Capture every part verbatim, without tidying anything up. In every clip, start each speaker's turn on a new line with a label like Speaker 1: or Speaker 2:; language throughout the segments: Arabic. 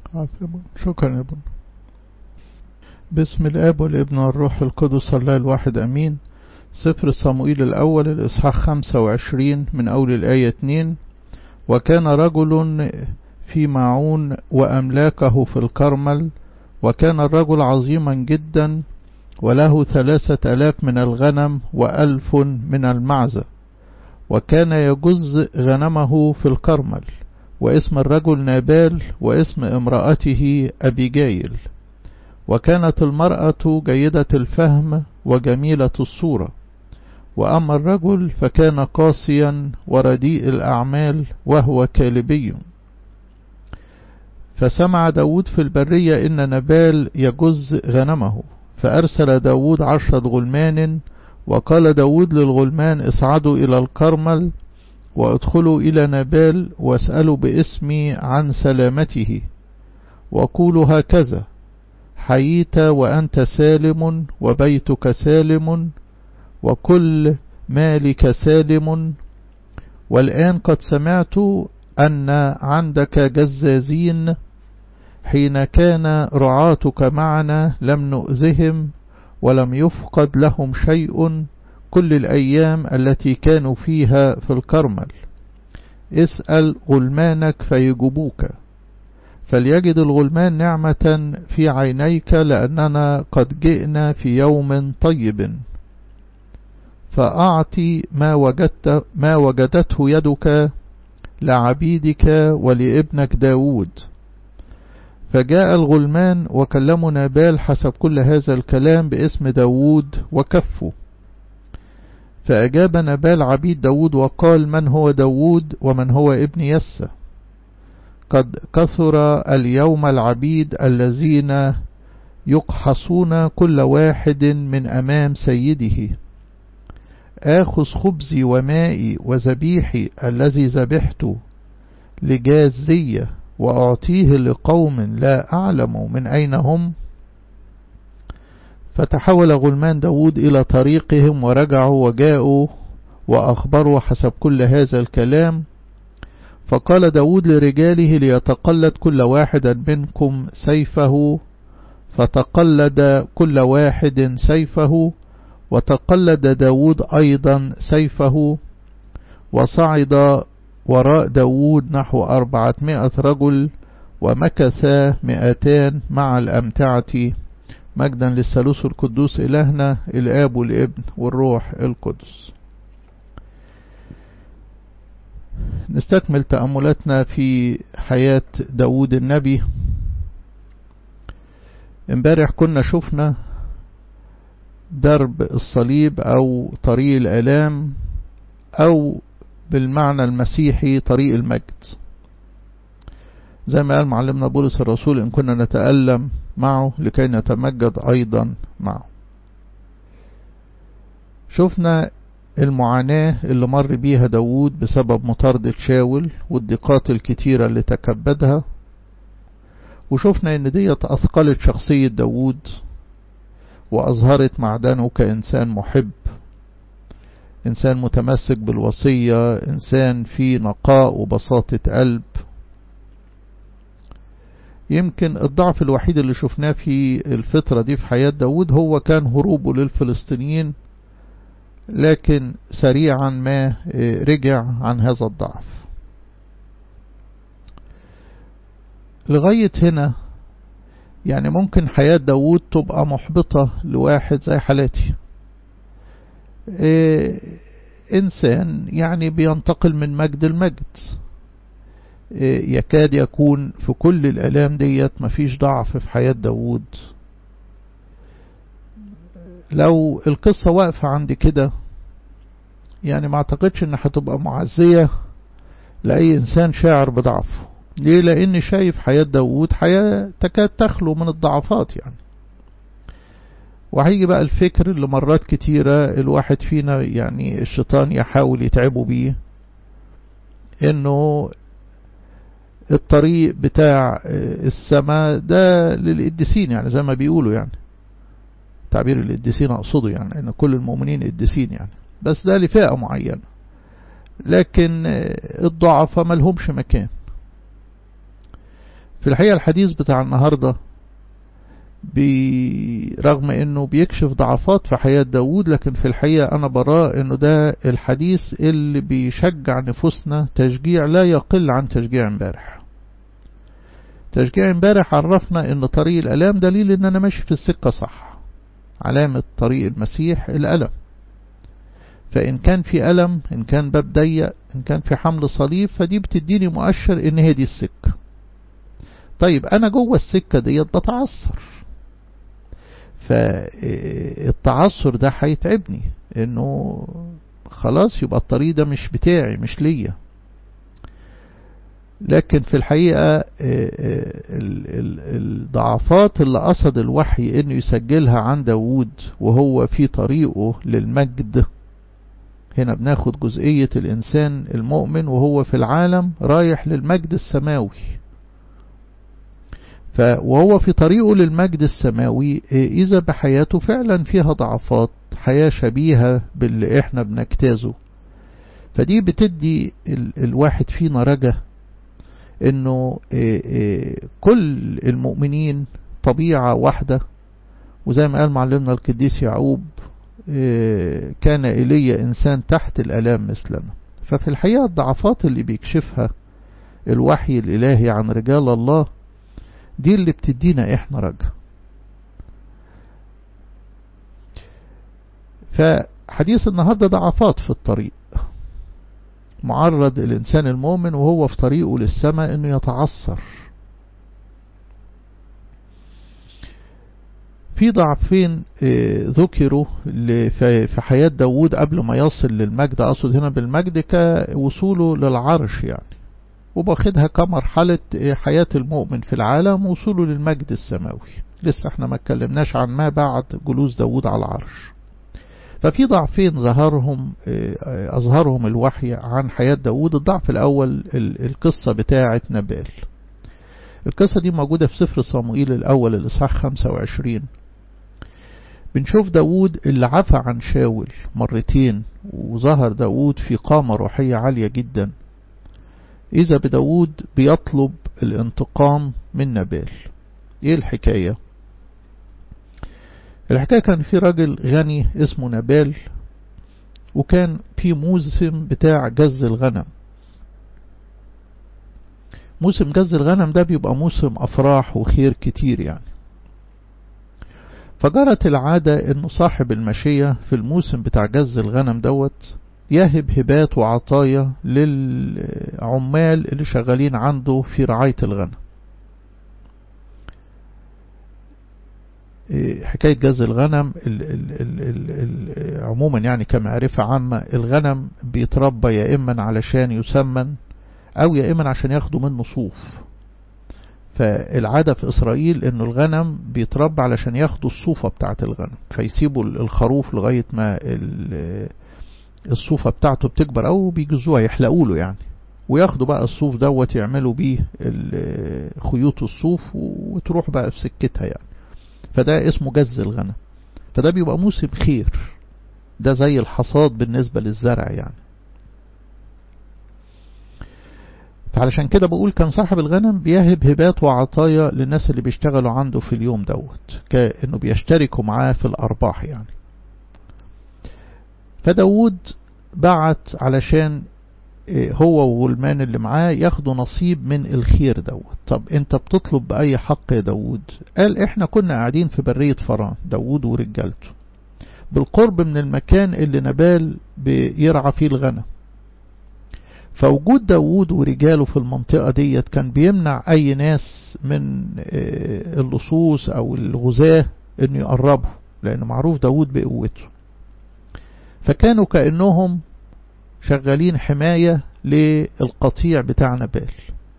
Speaker 1: شكرا يا ابن. باسم الآب والابن والروح القدس الله الواحد أمين. سفر صموئيل الأول الإصحاح خمسة وعشرين من أول الآية اتنين. وكان رجل في معون وأملاكه في الكرمل، وكان الرجل عظيما جدا وله ثلاثة آلاف من الغنم وألف من المعزة، وكان يجز غنمه في الكرمل. واسم الرجل نابال واسم امرأته أبيجايل. وكانت المرأة جيدة الفهم وجميلة الصورة، وأما الرجل فكان قاسيا ورديء الأعمال وهو كالبي. فسمع داود في البرية إن نابال يجز غنمه، فأرسل داود عشرة غلمان، وقال داود للغلمان اصعدوا إلى الكرمل وادخلوا إلى نابال واسألوا باسمي عن سلامته، وقولوا هكذا: حييت وأنت سالم، وبيتك سالم، وكل مالك سالم. والآن قد سمعت أن عندك جزازين، حين كان رعاتك معنا لم نؤذهم ولم يفقد لهم شيء كل الأيام التي كانوا فيها في الكرمل. اسأل غلمانك فيجبوك، فليجد الغلمان نعمة في عينيك، لأننا قد جئنا في يوم طيب. فأعطي ما وجدت ما وجدته يدك لعبيدك ولابنك داود. فجاء الغلمان وكلموا نابال حسب كل هذا الكلام باسم داود وكفوا. فأجاب نابال عبيد داود وقال: من هو داود ومن هو ابن يسى؟ قد كثر اليوم العبيد الذين يقحصون كل واحد من أمام سيده. آخذ خبزي ومائي وذبيحي الذي ذبحت لجازية وأعطيه لقوم لا أعلم من أين هم. فتحول غلمان داود إلى طريقهم ورجعوا وجاءوا وأخبروا حسب كل هذا الكلام. فقال داود لرجاله: ليتقلد كل واحد منكم سيفه. فتقلد كل واحد سيفه، وتقلد داود أيضا سيفه. وصعد وراء داود نحو أربعمائة رجل، ومكث مئتان مع الأمتعة. مجدا للثالوث القدوس إلهنا الآب والابن والروح القدس. نستكمل تأملاتنا في حياة داود النبي. امبارح كنا شفنا درب الصليب أو طريق الآلام، أو بالمعنى المسيحي طريق المجد، زي ما قال معلمنا بولس الرسول: إن كنا نتألم معه لكي نتمجد أيضا معه. شفنا المعاناة اللي مر بيها داود بسبب مطاردة شاول والضيقات الكتيرة اللي تكبدها، وشفنا ان ديت أثقلت شخصية داود وأظهرت معدنه كإنسان محب، إنسان متمسك بالوصية، إنسان في نقاء وبساطة قلب. يمكن الضعف الوحيد اللي شفناه في الفترة دي في حياة داود هو كان هروبه للفلسطينيين، لكن سريعا ما رجع عن هذا الضعف. لغاية هنا يعني ممكن حياة داود تبقى محبطة لواحد زي حالاتي، إيه إنسان يعني بينتقل من مجد المجد، إيه يكاد يكون في كل الآلام ديت مفيش ضعف في حياة داود. لو القصة واقفة عند كده يعني ما اعتقدش ان هتبقى معزية لأي إنسان شاعر بضعفه. ليه؟ لأن شايف حياة داود حياة تكاد تخلو من الضعفات يعني. وهيجي بقى الفكر اللي مرات كتيرة الواحد فينا يعني الشيطان يحاول يتعبه بيه، انه الطريق بتاع السماء ده للقديسين، يعني زي ما بيقولوا، يعني تعبير القديسين اقصده يعني ان كل المؤمنين قديسين يعني، بس ده لفئة معينة، لكن الضعفاء ملهمش مكان. في الحقيقة الحديث بتاع النهاردة برغم انه بيكشف ضعفات في حياة داود، لكن في الحقيقة انا براه انه ده الحديث اللي بيشجع نفوسنا تشجيع لا يقل عن تشجيع امبارح. تشجيع امبارح عرفنا ان طريق الالام دليل ان انا ماشي في السكة صح. علامة طريق المسيح الالم، فان كان في الم، ان كان باب ضيق، ان كان في حمل صليب، فدي بتديني مؤشر ان هي دي السكة. طيب انا جوه السكة ديت بتعثر، فالتعثر ده هيتعبني، انه خلاص يبقى الطريق ده مش بتاعي، مش ليا. لكن في الحقيقة الضعفات اللي قصد الوحي انه يسجلها عن داود وهو في طريقه للمجد، هنا بناخد جزئية الانسان المؤمن وهو في العالم رايح للمجد السماوي. وهو في طريقه للمجد السماوي إذا بحياته فعلا فيها ضعفات، حياة شبيهة باللي احنا بنجتازه. فدي بتدي الواحد فينا رجاء انه كل المؤمنين طبيعة واحدة، وزي ما قال معلمنا القديس يعقوب كان إلي إنسان تحت الآلام مثلنا. ففي الحقيقة الضعفات اللي بيكشفها الوحي الإلهي عن رجال الله دي اللي بتدينا احنا رجاء. فحديث النهاردة ضعفات في الطريق، معرض الإنسان المؤمن وهو في طريقه للسماء انه يتعثر. في ضعفين ذكروا في حياة داود قبل ما يصل للمجد، أقصد هنا بالمجد كوصوله للعرش يعني، وباخدها كمرحلة حياة المؤمن في العالم وصوله للمجد السماوي. لسه احنا ما اتكلمناش عن ما بعد جلوس داود على العرش. ففي ضعفين ظهرهم أظهرهم الوحي عن حياة داود. الضعف الأول القصة بتاعة نبال. القصة دي موجودة في سفر صموئيل الأول الإصحاح خمسة وعشرين. بنشوف داود اللي عفى عن شاول مرتين، وظهر داود في قامة روحية عالية جدا. إذا بداود بيطلب الانتقام من نبال. إيه الحكاية؟ الحكاية كان في راجل غني اسمه نبال، وكان في موسم بتاع جز الغنم. موسم جز الغنم ده بيبقى موسم أفراح وخير كتير يعني. فجرت العادة انه صاحب المشية في الموسم بتاع جز الغنم دوت يهب هبات وعطايا للعمال اللي شغالين عنده في رعاية الغنم. حكاية جز الغنم ال ال ال ال ال عموما يعني كمعرفة عامة، الغنم بيتربى يا إما علشان يسمن أو يا إما عشان ياخدوا منه صوف. فالعادة في إسرائيل إنه الغنم بيتربى علشان ياخدوا الصوفة بتاعة الغنم، فيسيبوا الخروف لغاية ما الصوفة بتاعته بتكبر أو بيجزوها يحلقوا له يعني، وياخدوا بقى الصوف دوت يعملوا بيه خيوط الصوف وتروح بقى في سكتها يعني. فده اسمه جز الغنم. فده بيبقى موسم خير، ده زي الحصاد بالنسبة للزرع يعني. فعلشان كده بقول كان صاحب الغنم بيهب هبات وعطايا للناس اللي بيشتغلوا عنده في اليوم دوت، كأنه بيشتركوا معاه في الأرباح يعني. فداود بعت علشان هو والمان اللي معاه ياخدوا نصيب من الخير دوت. طب انت بتطلب بأي حق يا داود؟ قال احنا كنا قاعدين في برية فران، داود ورجالته، بالقرب من المكان اللي نبال بيرعى فيه الغنم. فوجود داود ورجاله في المنطقة ديت كان بيمنع اي ناس من اللصوص او الغزاة انه يقربوا، لان معروف داود بقوته. فكانوا كأنهم شغالين حماية للقطيع بتاع نبال.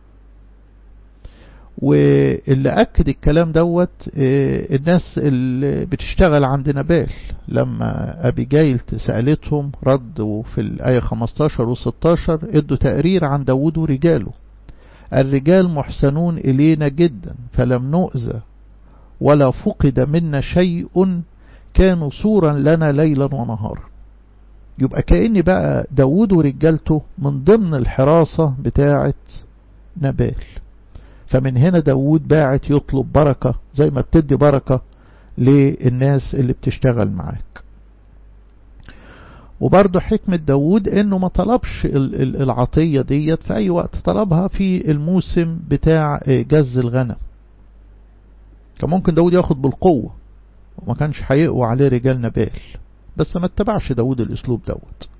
Speaker 1: واللي أكد الكلام دوت الناس اللي بتشتغل عند نبال، لما أبيجايل سألتهم ردوا في الآية خمستاشر و ستاشر ادوا تقرير عن داود ورجاله. الرجال محسنون إلينا جدا فلم نؤذى ولا فقد منا شيء، كانوا صورا لنا ليلا ونهارا. يبقى كأن بقى داود ورجالته من ضمن الحراسة بتاعة نبال. فمن هنا داود باعت يطلب بركة زي ما بتدي بركة للناس اللي بتشتغل معاك. وبرضه حكمة داود انه ما طلبش العطية ديت في اي وقت، طلبها في الموسم بتاع جز الغنم. كان ممكن داود ياخد بالقوة وما كانش هيقوى عليه رجال نبال، بس ما اتبعش داود الاسلوب دوت.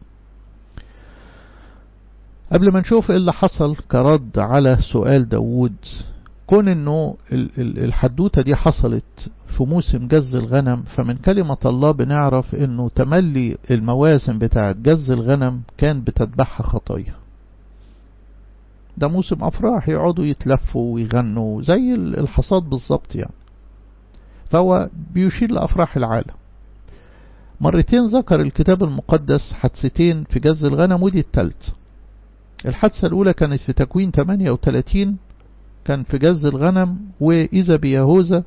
Speaker 1: قبل ما نشوف اللي حصل كرد على سؤال داود، كون انه الحدوتة دي حصلت في موسم جز الغنم، فمن كلمة الله بنعرف انه تملي المواسم بتاعت جز الغنم كان بتتبعها خطايا. ده موسم افراح، يقعدوا يتلفوا ويغنوا زي الحصاد بالظبط يعني، فهو بيشير لأفراح العالم. مرتين ذكر الكتاب المقدس حادثتين في جز الغنم، ودي الثالثة. الحادثة الأولى كانت في تكوين ثمانية وثلاثين، كان في جز الغنم، وإذا بيهوذا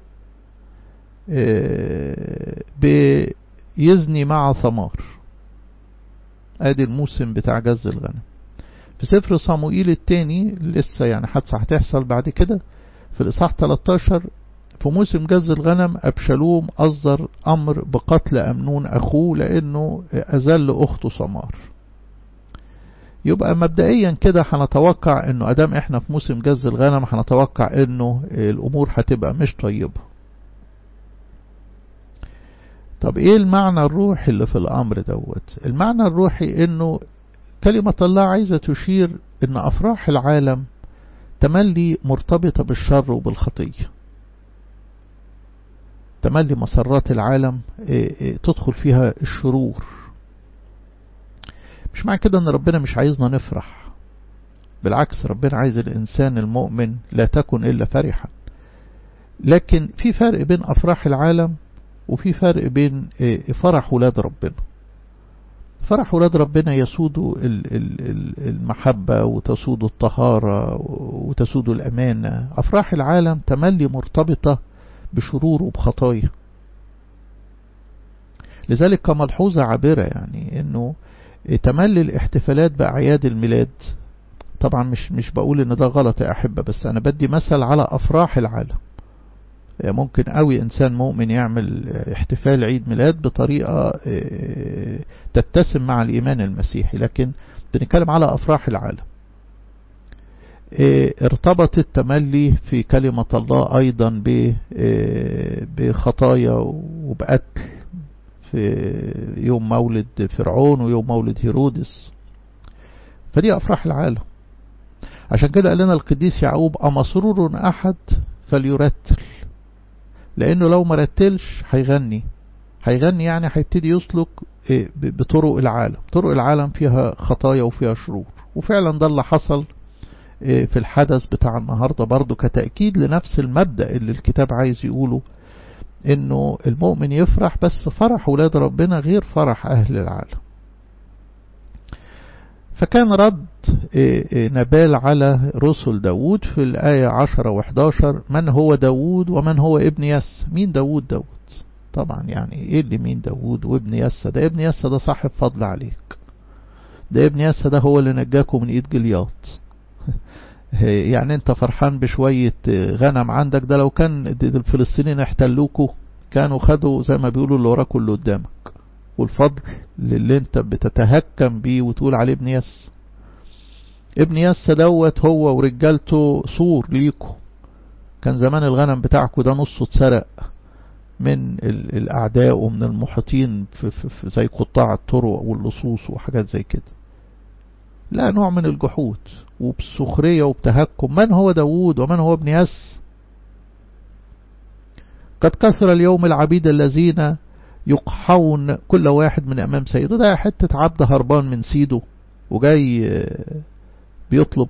Speaker 1: بيزني مع ثمار. ادي الموسم بتاع جز الغنم. في سفر صموئيل الثاني لسه يعني حادثة هتحصل بعد كده في الإصحاح ثلاثة عشر، في موسم جز الغنم أبشالوم أصدر أمر بقتل أمنون أخوه لأنه أذل أخته ثمار. يبقى مبدئيا كده هنتوقع انه ادام احنا في موسم جز الغنم هنتوقع انه الامور هتبقى مش طيبة. طب ايه المعنى الروحي اللي في الامر دوت؟ المعنى الروحي انه كلمة الله عايزة تشير ان افراح العالم تملي مرتبطة بالشر وبالخطية. تملي مسرات العالم تدخل فيها الشرور. مش معنى كده ان ربنا مش عايزنا نفرح، بالعكس ربنا عايز الانسان المؤمن لا تكن الا فرحا. لكن في فرق بين افراح العالم وفي فرق بين فرح ولاد ربنا. فرح ولاد ربنا يسود المحبة وتسود الطهارة وتسود الأمانة. أفراح العالم تملي مرتبطة بشرور وبخطايا. لذلك كملحوظة عابرة يعني انه تملي الاحتفالات بأعياد الميلاد، طبعا مش مش بقول ان ده غلط يا أحبة، بس أنا بدي مثل على أفراح العالم. ممكن قوي إنسان مؤمن يعمل احتفال عيد ميلاد بطريقة تتسم مع الإيمان المسيحي، لكن بنتكلم على أفراح العالم. ارتبط التملي في كلمة الله أيضا بخطايا وبقتل في يوم مولد فرعون ويوم مولد هيرودس. فدي أفراح العالم. عشان كده قال لنا القديس يعقوب أمسرور أحد فليرتل، لأنه لو ما رتلش هيغني. هيغني يعني هيبتدي يسلك بطرق العالم. طرق العالم فيها خطايا وفيها شرور، وفعلا ده اللي حصل في الحدث بتاع النهاردة برضو كتأكيد لنفس المبدأ اللي الكتاب عايز يقوله، انه المؤمن يفرح، بس فرح ولاد ربنا غير فرح اهل العالم. فكان رد نبال على رسل داود في الآية عشرة وحداشر: من هو داود ومن هو ابن يس؟ مين داود؟ داود طبعا يعني ايه اللي مين داود وابن يس؟ ده ابن يس ده صاحب فضل عليك. ده ابن يس ده هو اللي نجاكم من ايد جلياط. يعني انت فرحان بشوية غنم عندك؟ ده لو كان الفلسطينيين احتلوكوا كانوا خدوا زي ما بيقولوا اللي وراكوا اللي قدامك، والفضل اللي انت بتتهكم بيه وتقول عليه ابن يس. ابن يس دوت هو ورجالته سور ليكوا. كان زمان الغنم بتاعكوا ده نصه اتسرق من الاعداء ومن المحيطين في, في, في زي قطاع الطرق واللصوص وحاجات زي كده. لا، نوع من الجحود وبسخرية وبتهكم. من هو داود ومن هو ابن يس؟ قد كثر اليوم العبيد الذين يقحون كل واحد من أمام سيده. ده حتة عبد هربان من سيده وجاي بيطلب.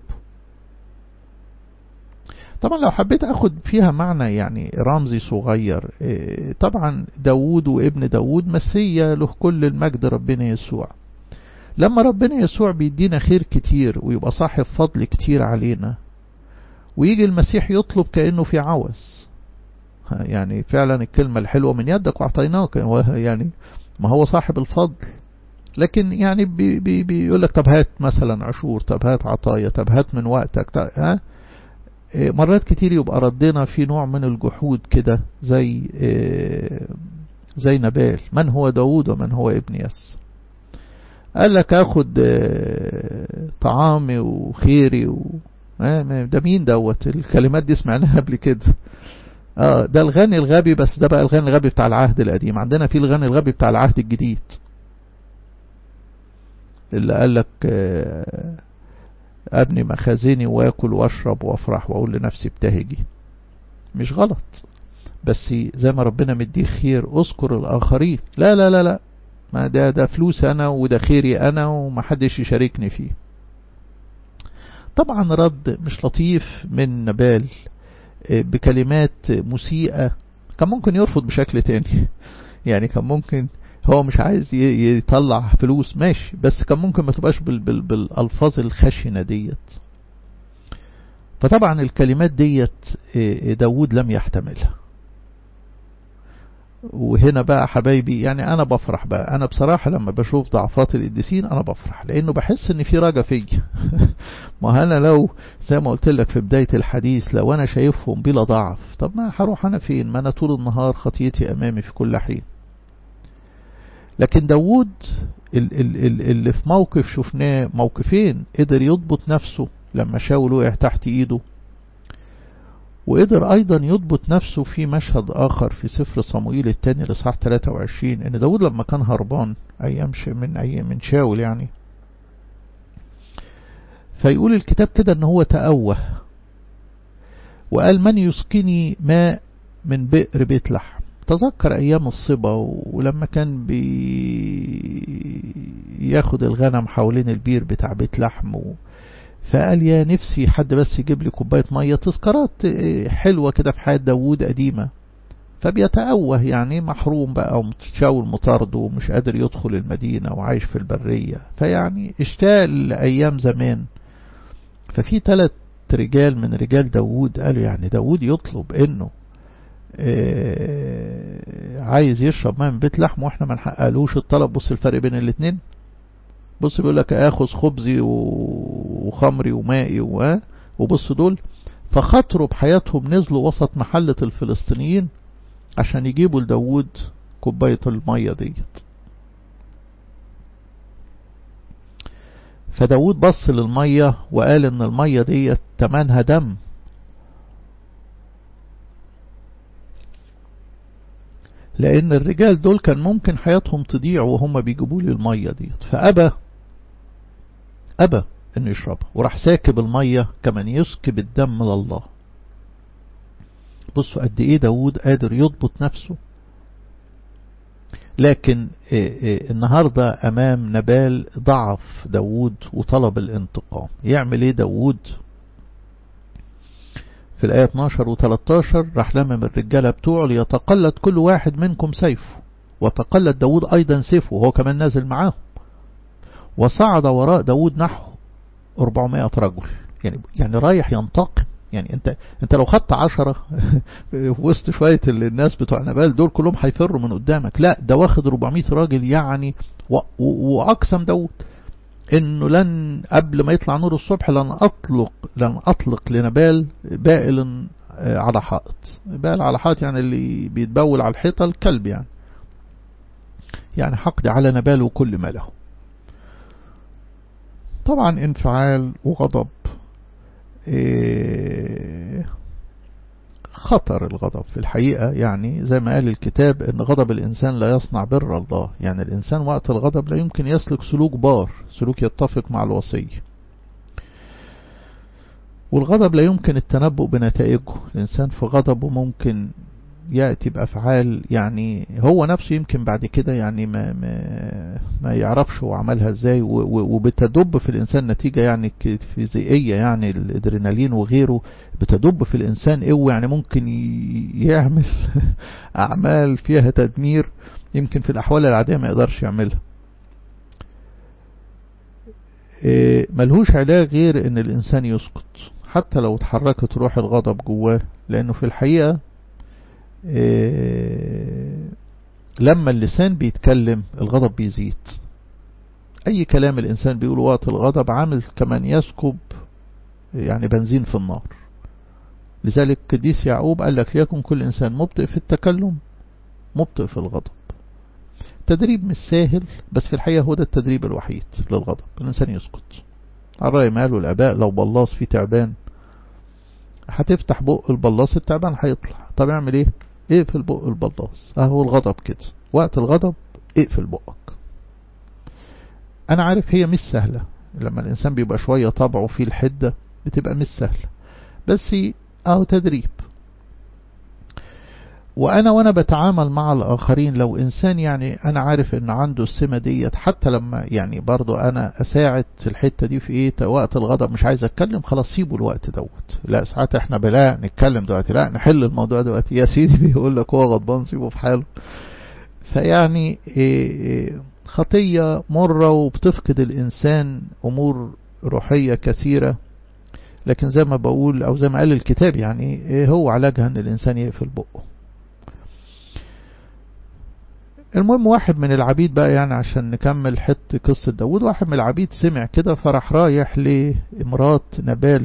Speaker 1: طبعا لو حبيت أخد فيها معنى يعني رمزي صغير، طبعا داود وابن داود مسيا له كل المجد ربنا يسوع. لما ربنا يسوع بيدينا خير كتير ويبقى صاحب فضل كتير علينا، ويجي المسيح يطلب كأنه في عوز، يعني فعلا الكلمة الحلوة من يدك واعطيناك، يعني ما هو صاحب الفضل، لكن يعني بي بي بيقول لك طب هات مثلا عشور، طب هات عطايا، طب هات من وقتك، ها مرات كتير يبقى ردنا في نوع من الجحود كده، زي زي نبال. من هو داود ومن هو ابن يس؟ قال لك اخد طعامي وخيري و... ده مين دوت؟ الكلمات دي سمعناها قبل كده. اه ده الغني الغبي، بس ده بقى الغني الغبي بتاع العهد القديم. عندنا في الغني الغبي بتاع العهد الجديد اللي قال لك آه ابني مخازني واكل واشرب وافرح واقول لنفسي ابتهجي. مش غلط، بس زي ما ربنا مديه خير اذكر الاخرين. لا لا لا لا، ما ده ده فلوس انا وده خيري انا ومحدش يشاركني فيه. طبعا رد مش لطيف من نبال بكلمات مسيئة. كان ممكن يرفض بشكل تاني، يعني كان ممكن هو مش عايز يطلع فلوس ماشي، بس كان ممكن ما تبقاش بال بال بالالفاظ الخشنة ديت. فطبعا الكلمات ديت داود لم يحتملها. وهنا بقى حبايبي يعني انا بفرح بقى، انا بصراحة لما بشوف ضعفات القديسين انا بفرح، لانه بحس ان في رجا فيا. ما انا لو زي ما قلت لك في بداية الحديث، لو انا شايفهم بلا ضعف، طب ما هروح انا فين؟ ما انا طول النهار خطيتي امامي في كل حين. لكن داود اللي في موقف شفناه، موقفين قدر يضبط نفسه لما شاول وقع تحت ايده، وقدر ايضا يضبط نفسه في مشهد اخر في سفر صموئيل الثاني لصح ثلاثة وعشرين، ان داود لما كان هربان ايام من ايام من شاول يعني، فيقول الكتاب كده ان هو تأوه وقال من يسقني ماء من بئر بيت لحم. تذكر ايام الصبا ولما كان بياخد الغنم حوالين البير بتاع بيت لحم، فقال يا نفسي حد بس يجيب لي كوباية مية. تذكارات حلوة كده في حياة داود قديمة. فبيتأوه يعني محروم بقى وشاول مطارده ومش قادر يدخل المدينة وعايش في البرية، فيعني اشتاق لأيام زمان. ففي ثلاث رجال من رجال داود قالوا يعني داود يطلب انه اه عايز يشرب ماء من بيت لحم واحنا ما نحققلوش الطلب. بص الفرق بين الاثنين، بص بيقول لك اخذ خبزي وخمري ومائي وبص دول فخطروا بحياتهم نزلوا وسط محلة الفلسطينيين عشان يجيبوا لداود كوباية المية ديت. فداود بص للمية وقال ان المية ديت تمنها دم، لان الرجال دول كان ممكن حياتهم تضيع وهم بيجيبوا لي المية ديت. فأبى أبى انه يشربها وراح ساكب المية كمان يسكب الدم لله. بصوا قد ايه داود قادر يضبط نفسه. لكن النهاردة امام نبال ضعف داود وطلب الانتقام. يعمل ايه داود؟ في الآية اتناشر و تلتاشر راح لمم الرجالة بتوعه ليتقلد كل واحد منكم سيفه، وتقلد داود ايضا سيفه وهو كمان نازل معاه، وصعد وراء داود نحو أربعمائة رجل. يعني يعني رايح ينتقم. يعني انت انت لو خدت عشرة في وسط شوية الناس بتوع نبال دول كلهم هيفروا من قدامك، لا ده واخد أربعمائة راجل يعني. واقسم داود انه لن قبل ما يطلع نور الصبح لن اطلق لن اطلق لنبال بائل على حائط. بائل على حائط يعني اللي بيتبول على الحيطة، الكلب يعني. يعني حقد على نبال وكل ما له. طبعا انفعال وغضب، إيه خطر الغضب في الحقيقة. يعني زي ما قال الكتاب ان غضب الانسان لا يصنع بر الله. يعني الانسان وقت الغضب لا يمكن يسلك سلوك بار، سلوك يتفق مع الوصية. والغضب لا يمكن التنبؤ بنتائجه. الانسان في غضبه ممكن يأتي بأفعال يعني هو نفسه يمكن بعد كده يعني ما, ما, ما يعرفش هو عملها ازاي، وبتدب في الإنسان نتيجة يعني فيزيائية. يعني الادرينالين وغيره بتدب في الإنسان قوة، يعني ممكن يعمل أعمال فيها تدمير يمكن في الأحوال العادية ما يقدرش يعملها. ملهوش علاج غير ان الإنسان يسكت حتى لو اتحركت روح الغضب جواه، لأنه في الحقيقة إيه لما اللسان بيتكلم الغضب بيزيد. اي كلام الانسان بيقوله وقت الغضب عامل كمان يسكب يعني بنزين في النار. لذلك قديس يعقوب قال لك ليكن كل إنسان مبطئ في التكلم مبطئ في الغضب. تدريب مش سهل، بس في الحقيقة هو ده التدريب الوحيد للغضب، الإنسان يسكت. الرأي ماله الآباء لو بلاص فيه تعبان هتفتح بق البلاص التعبان هيطلع، طب اعمل ايه؟ اقفل بق البلاص. اهو الغضب كده، وقت الغضب اقفل بقك. انا عارف هي مش سهلة، لما الانسان بيبقى شوية طبعه فيه الحدة بتبقى مش سهلة، بس اهو تدريب. وانا وانا بتعامل مع الاخرين لو انسان يعني انا عارف ان عنده السمة ديت، حتى لما يعني برضو انا اساعد في الحتة دي في ايه، وقت الغضب مش عايز اتكلم، خلاص سيبه الوقت دوت. لا ساعات احنا بلا نتكلم دلوقتي، لا نحل الموضوع دلوقتي يا سيدي، بيقول لك هو غضبان سيبه في حاله. فيعني إيه خطية مرة وبتفقد الانسان امور روحية كثيرة، لكن زي ما بقول او زي ما قال الكتاب يعني إيه هو علاجها ان الانسان يقفل بقه. المهم واحد من العبيد بقى، يعني عشان نكمل حتة قصة داود، واحد من العبيد سمع كده فراح رايح لامرات نبال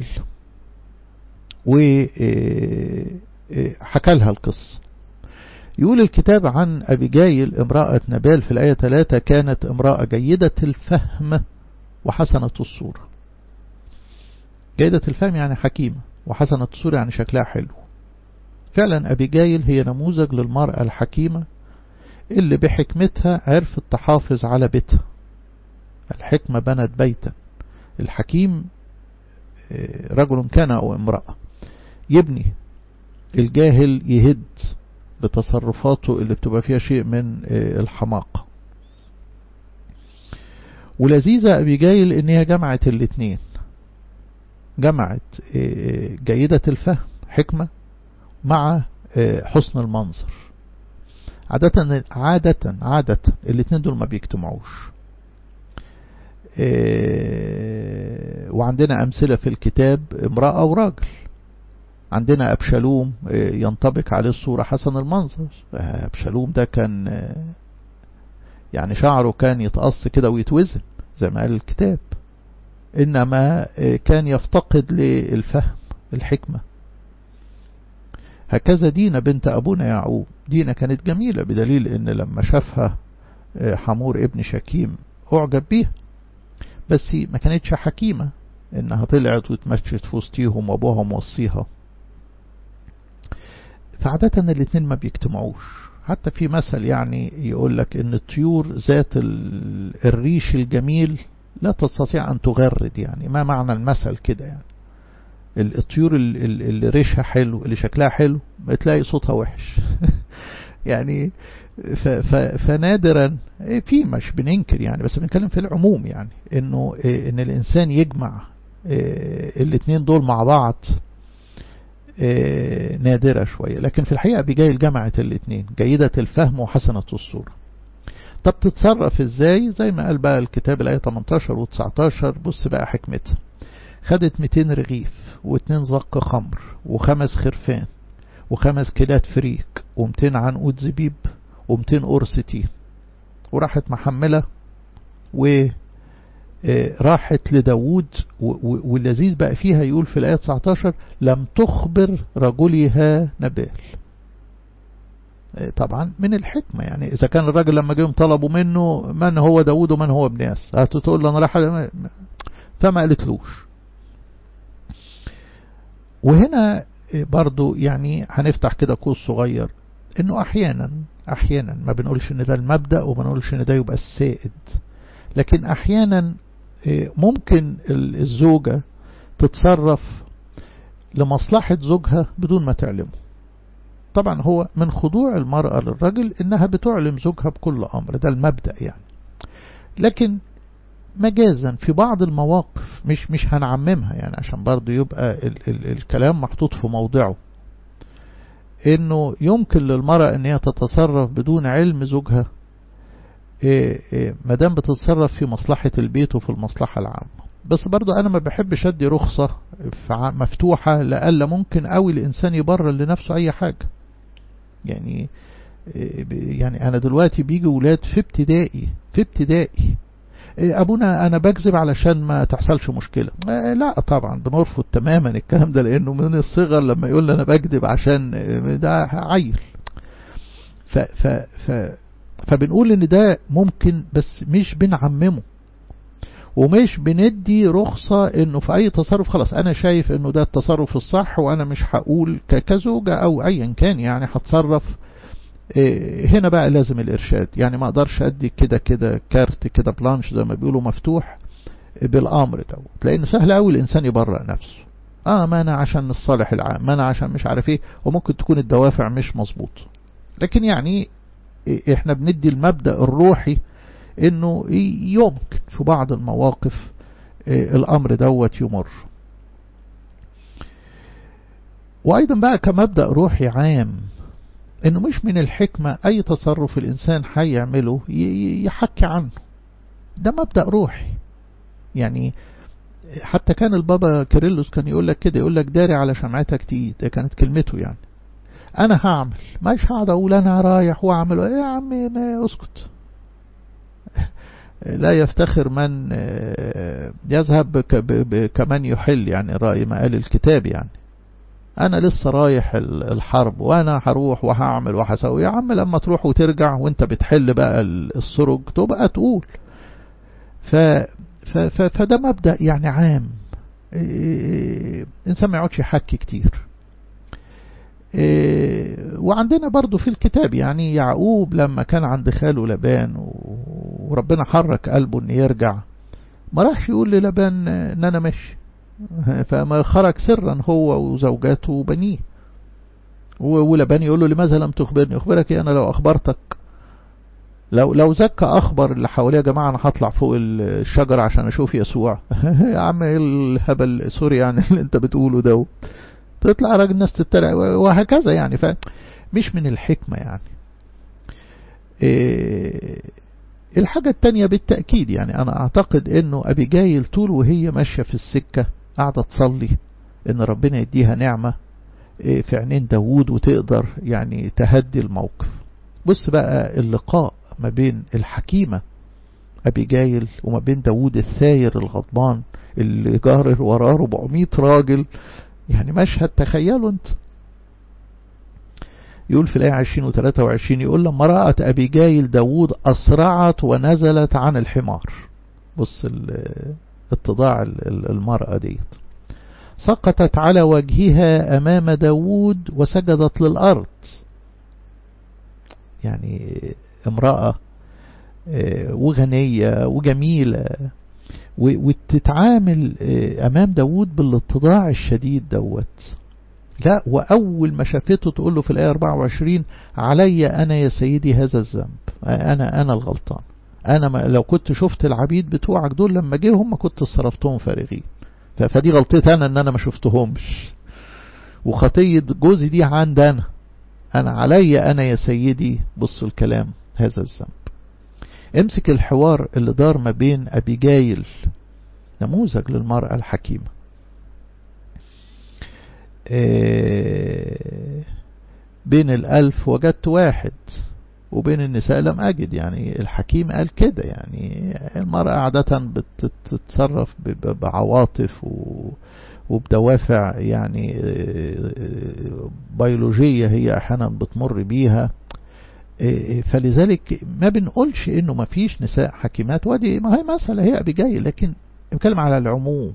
Speaker 1: وحكى لها القصة. يقول الكتاب عن أبيجايل امرأة نبال في الآية ثلاثة: كانت امرأة جيدة الفهم وحسنة الصورة. جيدة الفهم يعني حكيمة، وحسنة الصورة يعني شكلها حلو. فعلا أبيجايل هي نموذج للمرأة الحكيمة اللي بحكمتها عرفت تحافظ على بيتها. الحكمة بنت بيتا. الحكيم رجل كان أو امرأة يبني، الجاهل يهد بتصرفاته اللي بتبقى فيها شيء من الحماقة. ولذيذة أبيجايل إن هي جمعت الاثنين، جمعت جيدة الفهم حكمة مع حسن المنظر. عادة عادة عادة الاثنين دول ما بيجتمعوش. إيه وعندنا أمثلة في الكتاب امرأة وراجل. عندنا أبشالوم إيه ينطبق عليه الصورة حسن المنظر. أبشالوم ده كان يعني شعره كان يتقص كده ويتوزن زي ما قال الكتاب، إنما إيه كان يفتقد للفهم الحكمة. هكذا دينا بنت أبونا يعقوب، دينا كانت جميلة بدليل إن لما شافها حمور ابن شكيم أعجب بيها، بس ما كانتش حكيمة إنها طلعت وتمشت في وسطيهم وأبوها موصيها. فعادة الاثنين ما بيجتمعوش. حتى في مثل يعني يقول لك إن الطيور ذات الريش الجميل لا تستطيع أن تغرد. يعني ما معنى المثل كده؟ يعني الطيور اللي ريشها حلو اللي شكلها حلو بتلاقي صوتها وحش. يعني فنادرا في، مش بننكر يعني، بس بنتكلم في العموم يعني انه ان الانسان يجمع الاثنين دول مع بعض نادرة شوية. لكن في الحقيقة أبيجايل جمعت الاثنين، جيدة الفهم وحسنة الصورة. طب تتصرف ازاي؟ زي ما قال بقى الكتاب الآية ثمانية عشر وتسعة عشر. بص بقى حكمتها: خدت مئتين رغيف واتنين زق خمر وخمس خرفان وخمس كيلات فريك ومئتين عنقود زبيب ومئتين قرص تين، وراحت محملة وراحت لداود. واللذيذ بقى فيها يقول في الآية تسعة عشر: لم تخبر رجلها نبال. طبعا من الحكمة، يعني إذا كان الراجل لما جيهم طلبوا منه من هو داود ومن هو ابن ياس، هتقول له أنا راح، فما قالتلوش. وهنا برضو يعني هنفتح كده قوس صغير، انه احيانا احيانا ما بنقولش ان ده المبدأ وما بنقولش ان ده يبقى السائد، لكن احيانا ممكن الزوجة تتصرف لمصلحة زوجها بدون ما تعلمه. طبعا هو من خضوع المرأة للرجل انها بتعلم زوجها بكل امر، ده المبدأ يعني. لكن مجازا في بعض المواقف، مش مش هنعممها يعني عشان برضو يبقى ال ال الكلام محطوط في موضعه، انه يمكن للمرأة ان هي تتصرف بدون علم زوجها إيه إيه مادام بتتصرف في مصلحة البيت وفي المصلحة العامة. بس برضو انا ما بحبش ادي رخصة مفتوحة، لألا ممكن قوي الانسان يبرر لنفسه اي حاجة. يعني إيه يعني انا دلوقتي بيجي ولاد في ابتدائي في ابتدائي أبونا أنا بكذب علشان ما تحصلش مشكلة. لا طبعا بنرفض تماما الكلام ده، لأنه من الصغر لما يقول أنا بكذب عشان ده عيل. ف ف ف فبنقول إن ده ممكن، بس مش بنعممه ومش بندي رخصة إنه في أي تصرف خلاص أنا شايف إنه ده التصرف الصح وأنا مش هقول كزوجة أو أيا كان يعني هتصرف. هنا بقى لازم الإرشاد، يعني ما أقدرش أدي كده كده كارت كده بلانش زي ما بيقولوا مفتوح بالأمر ده، لأنه سهل أوي الإنسان يبرأ نفسه. آه ما أنا عشان الصالح العام، ما أنا عشان مش عارف إيه، وممكن تكون الدوافع مش مظبوط. لكن يعني إحنا بندي المبدأ الروحي إنه يمكن في بعض المواقف الأمر دوت يمر. وأيضا بقى كمبدأ روحي عام إنه مش من الحكمة أي تصرف الإنسان هيعمله يحكي عنه، ده مبدأ روحي. يعني حتى كان البابا كيرلس كان يقول لك كده، يقول لك داري على شمعتك تقيد، ده كانت كلمته. يعني أنا هعمل، مش هقعد أقول أنا رايح وأعمل إيه يا عمي، ما أسكت. لا يفتخر من يذهب كمن يحل، يعني رأي ما قال الكتاب. يعني أنا لسه رايح الحرب وأنا هروح وهعمل وهسوي. يا عم لما تروح وترجع وانت بتحل بقى السرج تبقى تقول. ف ف ف فده مبدأ يعني عام، إنسان ما يقعدش يحكي كتير. وعندنا برضو في الكتاب يعني يعقوب لما كان عند خاله لبان وربنا حرك قلبه ان يرجع، ما راحش يقول للبان ان انا ماشي، فما خرج سرا هو وزوجاته وبنيه. ولبان يقول له لماذا لم تخبرني؟ اخبرك ايه انا لو اخبرتك؟ لو لو زكى اخبر اللي حواليه يا جماعه انا هطلع فوق الشجره عشان اشوف يسوع. يا عم ايه الهبل سوري يعني اللي انت بتقوله ده، تطلع راجل الناس تتريق وهكذا. يعني فمش من الحكمة. يعني إيه الحاجة التانية بالتأكيد، يعني أنا أعتقد أنه أبيجايل طول وهي ماشية في السكة قاعدة تصلي أن ربنا يديها نعمة إيه في عينين داود وتقدر يعني تهدي الموقف. بص بقى اللقاء ما بين الحكيمة أبيجايل وما بين داود الثاير الغضبان اللي جارر وراه أربعمائة راجل. يعني مشهد تخيلوا انت. يقول في الآية عشرين و ثلاثة وعشرين، يقول لما رأت أبيجايل داود أسرعت ونزلت عن الحمار. بص اتضاع المرأة ديت، سقطت على وجهها أمام داود وسجدت للأرض. يعني امرأة وغنية وجميلة وتتعامل أمام داود بالاتضاع الشديد دوت. لا وأول ما شافته تقول له في الآية أربعة وعشرين علي أنا يا سيدي هذا الذنب، أنا أنا الغلطان. أنا ما لو كنت شفت العبيد بتوعك دول لما جيهم ما كنت صرفتهم فارغين، فدي غلطتي أنا أن أنا ما شفتهمش، وخطية جوزي دي عند أنا أنا علي أنا يا سيدي. بصوا الكلام هذا الذنب. امسك الحوار اللي دار ما بين أبيجايل، نموذج للمرأة الحكيمة، بين الألف وجدت واحد وبين النساء لم أجد. يعني الحكيم قال كده، يعني المرأة عادة بتتصرف بعواطف وبدوافع يعني بيولوجية هي أحيانا بتمر بيها. فلذلك ما بنقولش انه ما فيش نساء حكيمات، ودي ما هي مسألة هي أبيجايل، لكن نتكلم على العموم.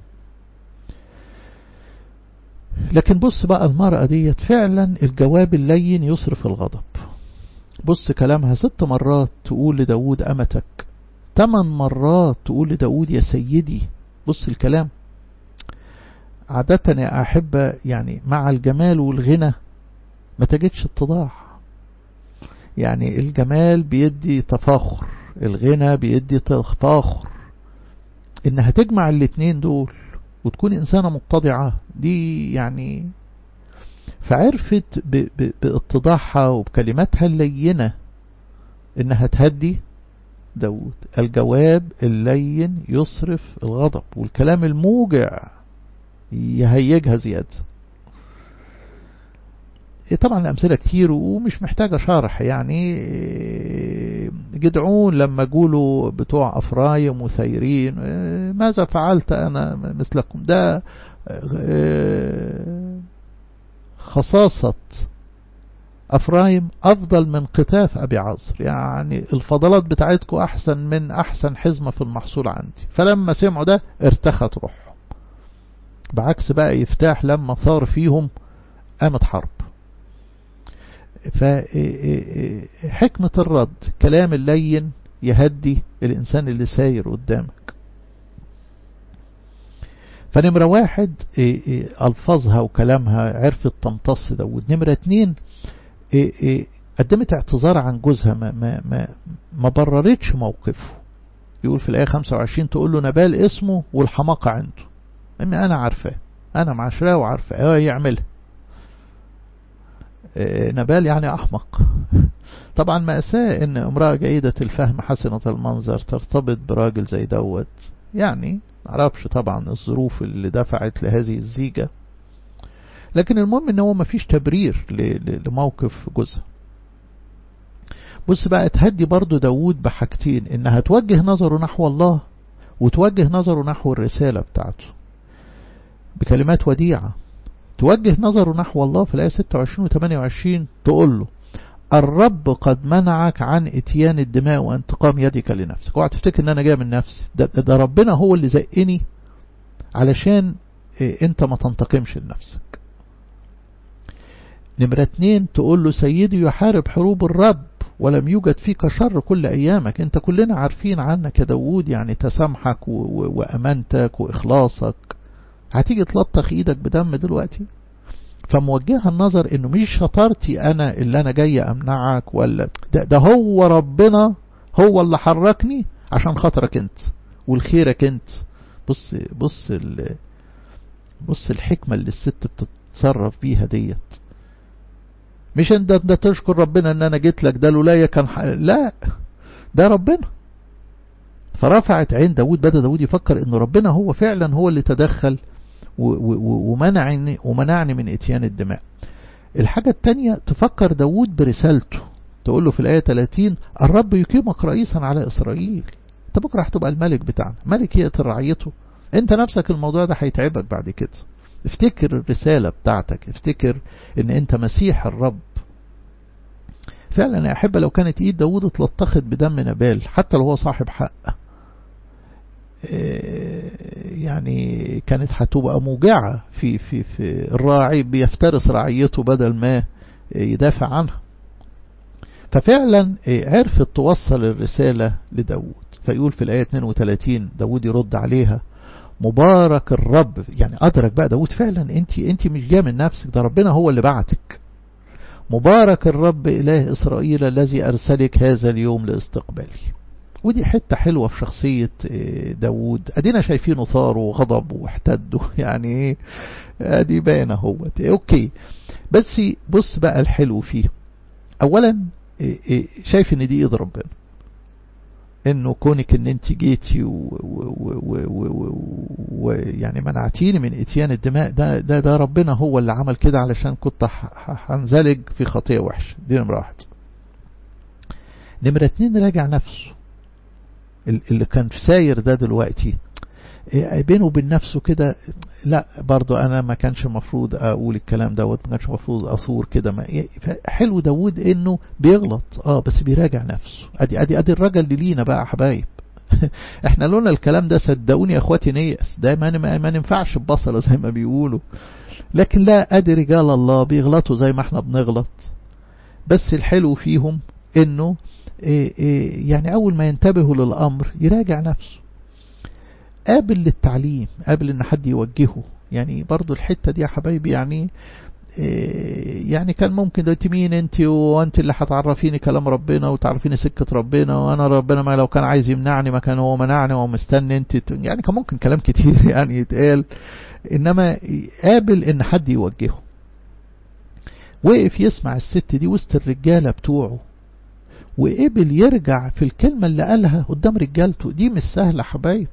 Speaker 1: لكن بص بقى المرأة ديت فعلا الجواب اللين يصرف الغضب. بص كلامها ست مرات تقول لداود أمتك، ثمان مرات تقول لداود يا سيدي. بص الكلام. عادة يا أحبة يعني مع الجمال والغنى ما تجدش اتضاع. يعني الجمال بيدي تفاخر، الغنى بيدي تفاخر. انها تجمع الاتنين دول وتكون انسانة متضعة دي يعني. فعرفت باتضاعها وبكلماتها اللينة انها تهدي داود. الجواب اللين يصرف الغضب، والكلام الموجع يهيجها زيادة. طبعا الأمثلة كتير ومش محتاجة شرح. يعني جدعون لما قولوا بتوع أفرايم وثيرين ماذا فعلت أنا مثلكم، ده خصاصة أفرايم أفضل من قتاف أبي عصر، يعني الفضلات بتاعتكم أحسن من أحسن حزمة في المحصول عندي. فلما سمعوا ده ارتخت روحهم، بعكس بقى يفتاح لما ثار فيهم قامت حرب. فحكمة الرد كلام اللين يهدي الإنسان اللي ساير قدامك. فنمرة واحد ألفاظها وكلامها عرفت تمتص داود. نمرة اتنين قدمت اعتذار عن جوزها، ما, ما, ما, ما بررتش موقفه. يقول في الآية خمسة وعشرين تقول له نبال اسمه والحماقة عنده، إني أنا عارفاه، أنا معاشراه وعارفاه، اه يعملها. نبال يعني أحمق. طبعا مأساة إن امرأة جيدة الفهم حسنة المنظر ترتبط براجل زي دوت. يعني معرفش طبعا الظروف اللي دفعت لهذه الزيجة، لكن المهم إن هو مفيش تبرير لموقف جوزها. بص بقى تهدي برضو داود بحاجتين، إنها توجه نظره نحو الله وتوجه نظره نحو الرسالة بتاعته بكلمات وديعة. توجه نظره نحو الله في الآية ستة وعشرين و ثمانية وعشرين تقول له الرب قد منعك عن اتيان الدماء وانتقام يدك لنفسك. اوعى تفتكر ان انا جاي من نفسي، ده, ده ربنا هو اللي زقني علشان انت ما تنتقمش لنفسك. نمرة اتنين تقول له سيدي يحارب حروب الرب ولم يوجد فيك شر كل ايامك. انت كلنا عارفين عنك يا داود يعني تسامحك وامانتك واخلاصك، هتيجي تلطخ ايدك بدم دلوقتي؟ فموجهها النظر انه مش شطارتي انا اللي انا جاي امنعك، ولا ده, ده هو ربنا هو اللي حركني عشان خاطرك انت والخيرك انت. بص بص بص الحكمة اللي الست بتتصرف بيها ديت. مش انت ده تشكر ربنا ان انا جيت لك، ده لولايا كان ح... لا ده ربنا. فرفعت عين داود، بدأ داود يفكر انه ربنا هو فعلا هو اللي تدخل ومنعني ومنعني من اتيان الدماء. الحاجة التانية تفكر داود برسالته، تقول له في الآية ثلاثين الرب يقيمك رئيسا على إسرائيل. انت بكرة هتبقى الملك بتاعنا، ملك يقتل رعيته. انت نفسك الموضوع ده هيتعبك بعد كده. افتكر الرسالة بتاعتك، افتكر ان انت مسيح الرب. فعلا يا أحبة لو كانت ايد داود اتلطخت بدم نبال حتى لو هو صاحب حق، يعني كانت هتبقى موجعة في في في الراعي بيفترس رعيته بدل ما يدافع عنها. ففعلا عرفت توصل الرسالة لداود. فيقول في الآية اثنين وثلاثين داود يرد عليها مبارك الرب. يعني أدرك بقى داود فعلا انت انت مش جاي من نفسك، ده ربنا هو اللي بعتك. مبارك الرب إله إسرائيل الذي أرسلك هذا اليوم لاستقبالي. ودي حتة حلوة في شخصية داود. ادينا شايفينه ثار وغضب واحتد، يعني ايه ادي باينه اهوت. اوكي بس بص بقى الحلو فيه، اولا شايف ان دي ايد ربنا، انه كونك ان انت جيتي ويعني منعتيني من اتيان الدماء، ده ده ده ربنا هو اللي عمل كده علشان كنت هنزلج في خطية وحشة. دي نمرة واحد. نمرة اتنين راجع نفسه اللي كان في ساير ده دلوقتي بينه وبين نفسه كده، لا برضو انا ما كانش المفروض اقول الكلام دوت، ما كانش المفروض اصور كده. ما حلو داود انه بيغلط اه بس بيراجع نفسه. ادي ادي ادي الرجل اللي لينا بقى حبايب. احنا لولا الكلام ده صدقوني يا اخواتي نيأس، ده ما, ما ننفعش ببصله زي ما بيقولوا. لكن لا، ادي رجال الله بيغلطوا زي ما احنا بنغلط، بس الحلو فيهم انه إيه إيه يعني أول ما ينتبهوا للأمر يراجع نفسه، قابل للتعليم، قابل إن حد يوجهه. يعني برضو الحتة دي يا حبايبي يعني إيه يعني كان ممكن ده مين انت وانت اللي هتعرفيني كلام ربنا وتعرفيني سكة ربنا، وانا ربنا ما لو كان عايز يمنعني ما كان هو منعني ومستني انت. يعني كان ممكن كلام كتير يعني يتقال، انما قابل ان حد يوجهه. وقف يسمع الست دي وسط الرجالة بتوعه، وقبل يرجع في الكلمة اللي قالها قدام رجالته. دي مش سهلة حبايب.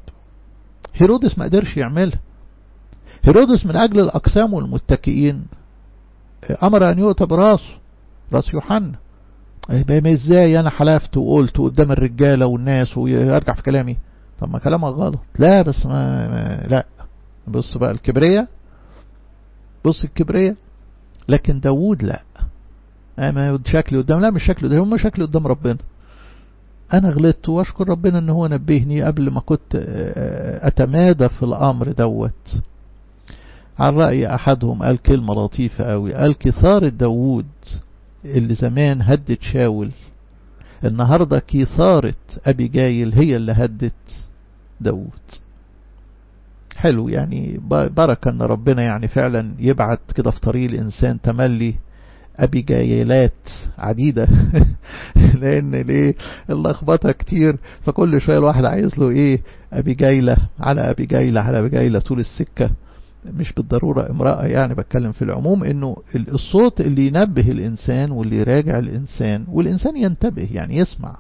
Speaker 1: هيرودس ما قدرش يعملها. هيرودس من أجل الأقسام والمتكئين أمر أن يؤتى براسه، راس يوحنا. ازاي أنا حلفت وقلت قدام الرجالة والناس ويرجع في كلامي؟ طب ما كلامك غلط. لا بس ما, ما لا بص بقى الكبرية، بص الكبرية. لكن داود لا، ما شكلي قدام، لا مش شكلي قدام، هم شكلي قدام ربنا. أنا غلطت وأشكر ربنا إن هو نبهني قبل ما كنت أتمادى في الأمر دوت. عن رأي أحدهم قال كلمة لطيفة قوي، قال كثارة داود اللي زمان هدت شاول، النهاردة كثارة أبي جايل هي اللي هدت داود. حلو يعني، بركة أن ربنا يعني فعلا يبعت كده في طريق الإنسان تملي أبي جايلات عديدة لأن ليه اللخبطة كتير، فكل شوية الواحد عايز له إيه، أبي جايلة على أبي جايلة على أبي جايلة طول السكة. مش بالضرورة امرأة، يعني بتكلم في العموم إنه الصوت اللي ينبه الإنسان واللي يراجع الإنسان والإنسان ينتبه يعني يسمع.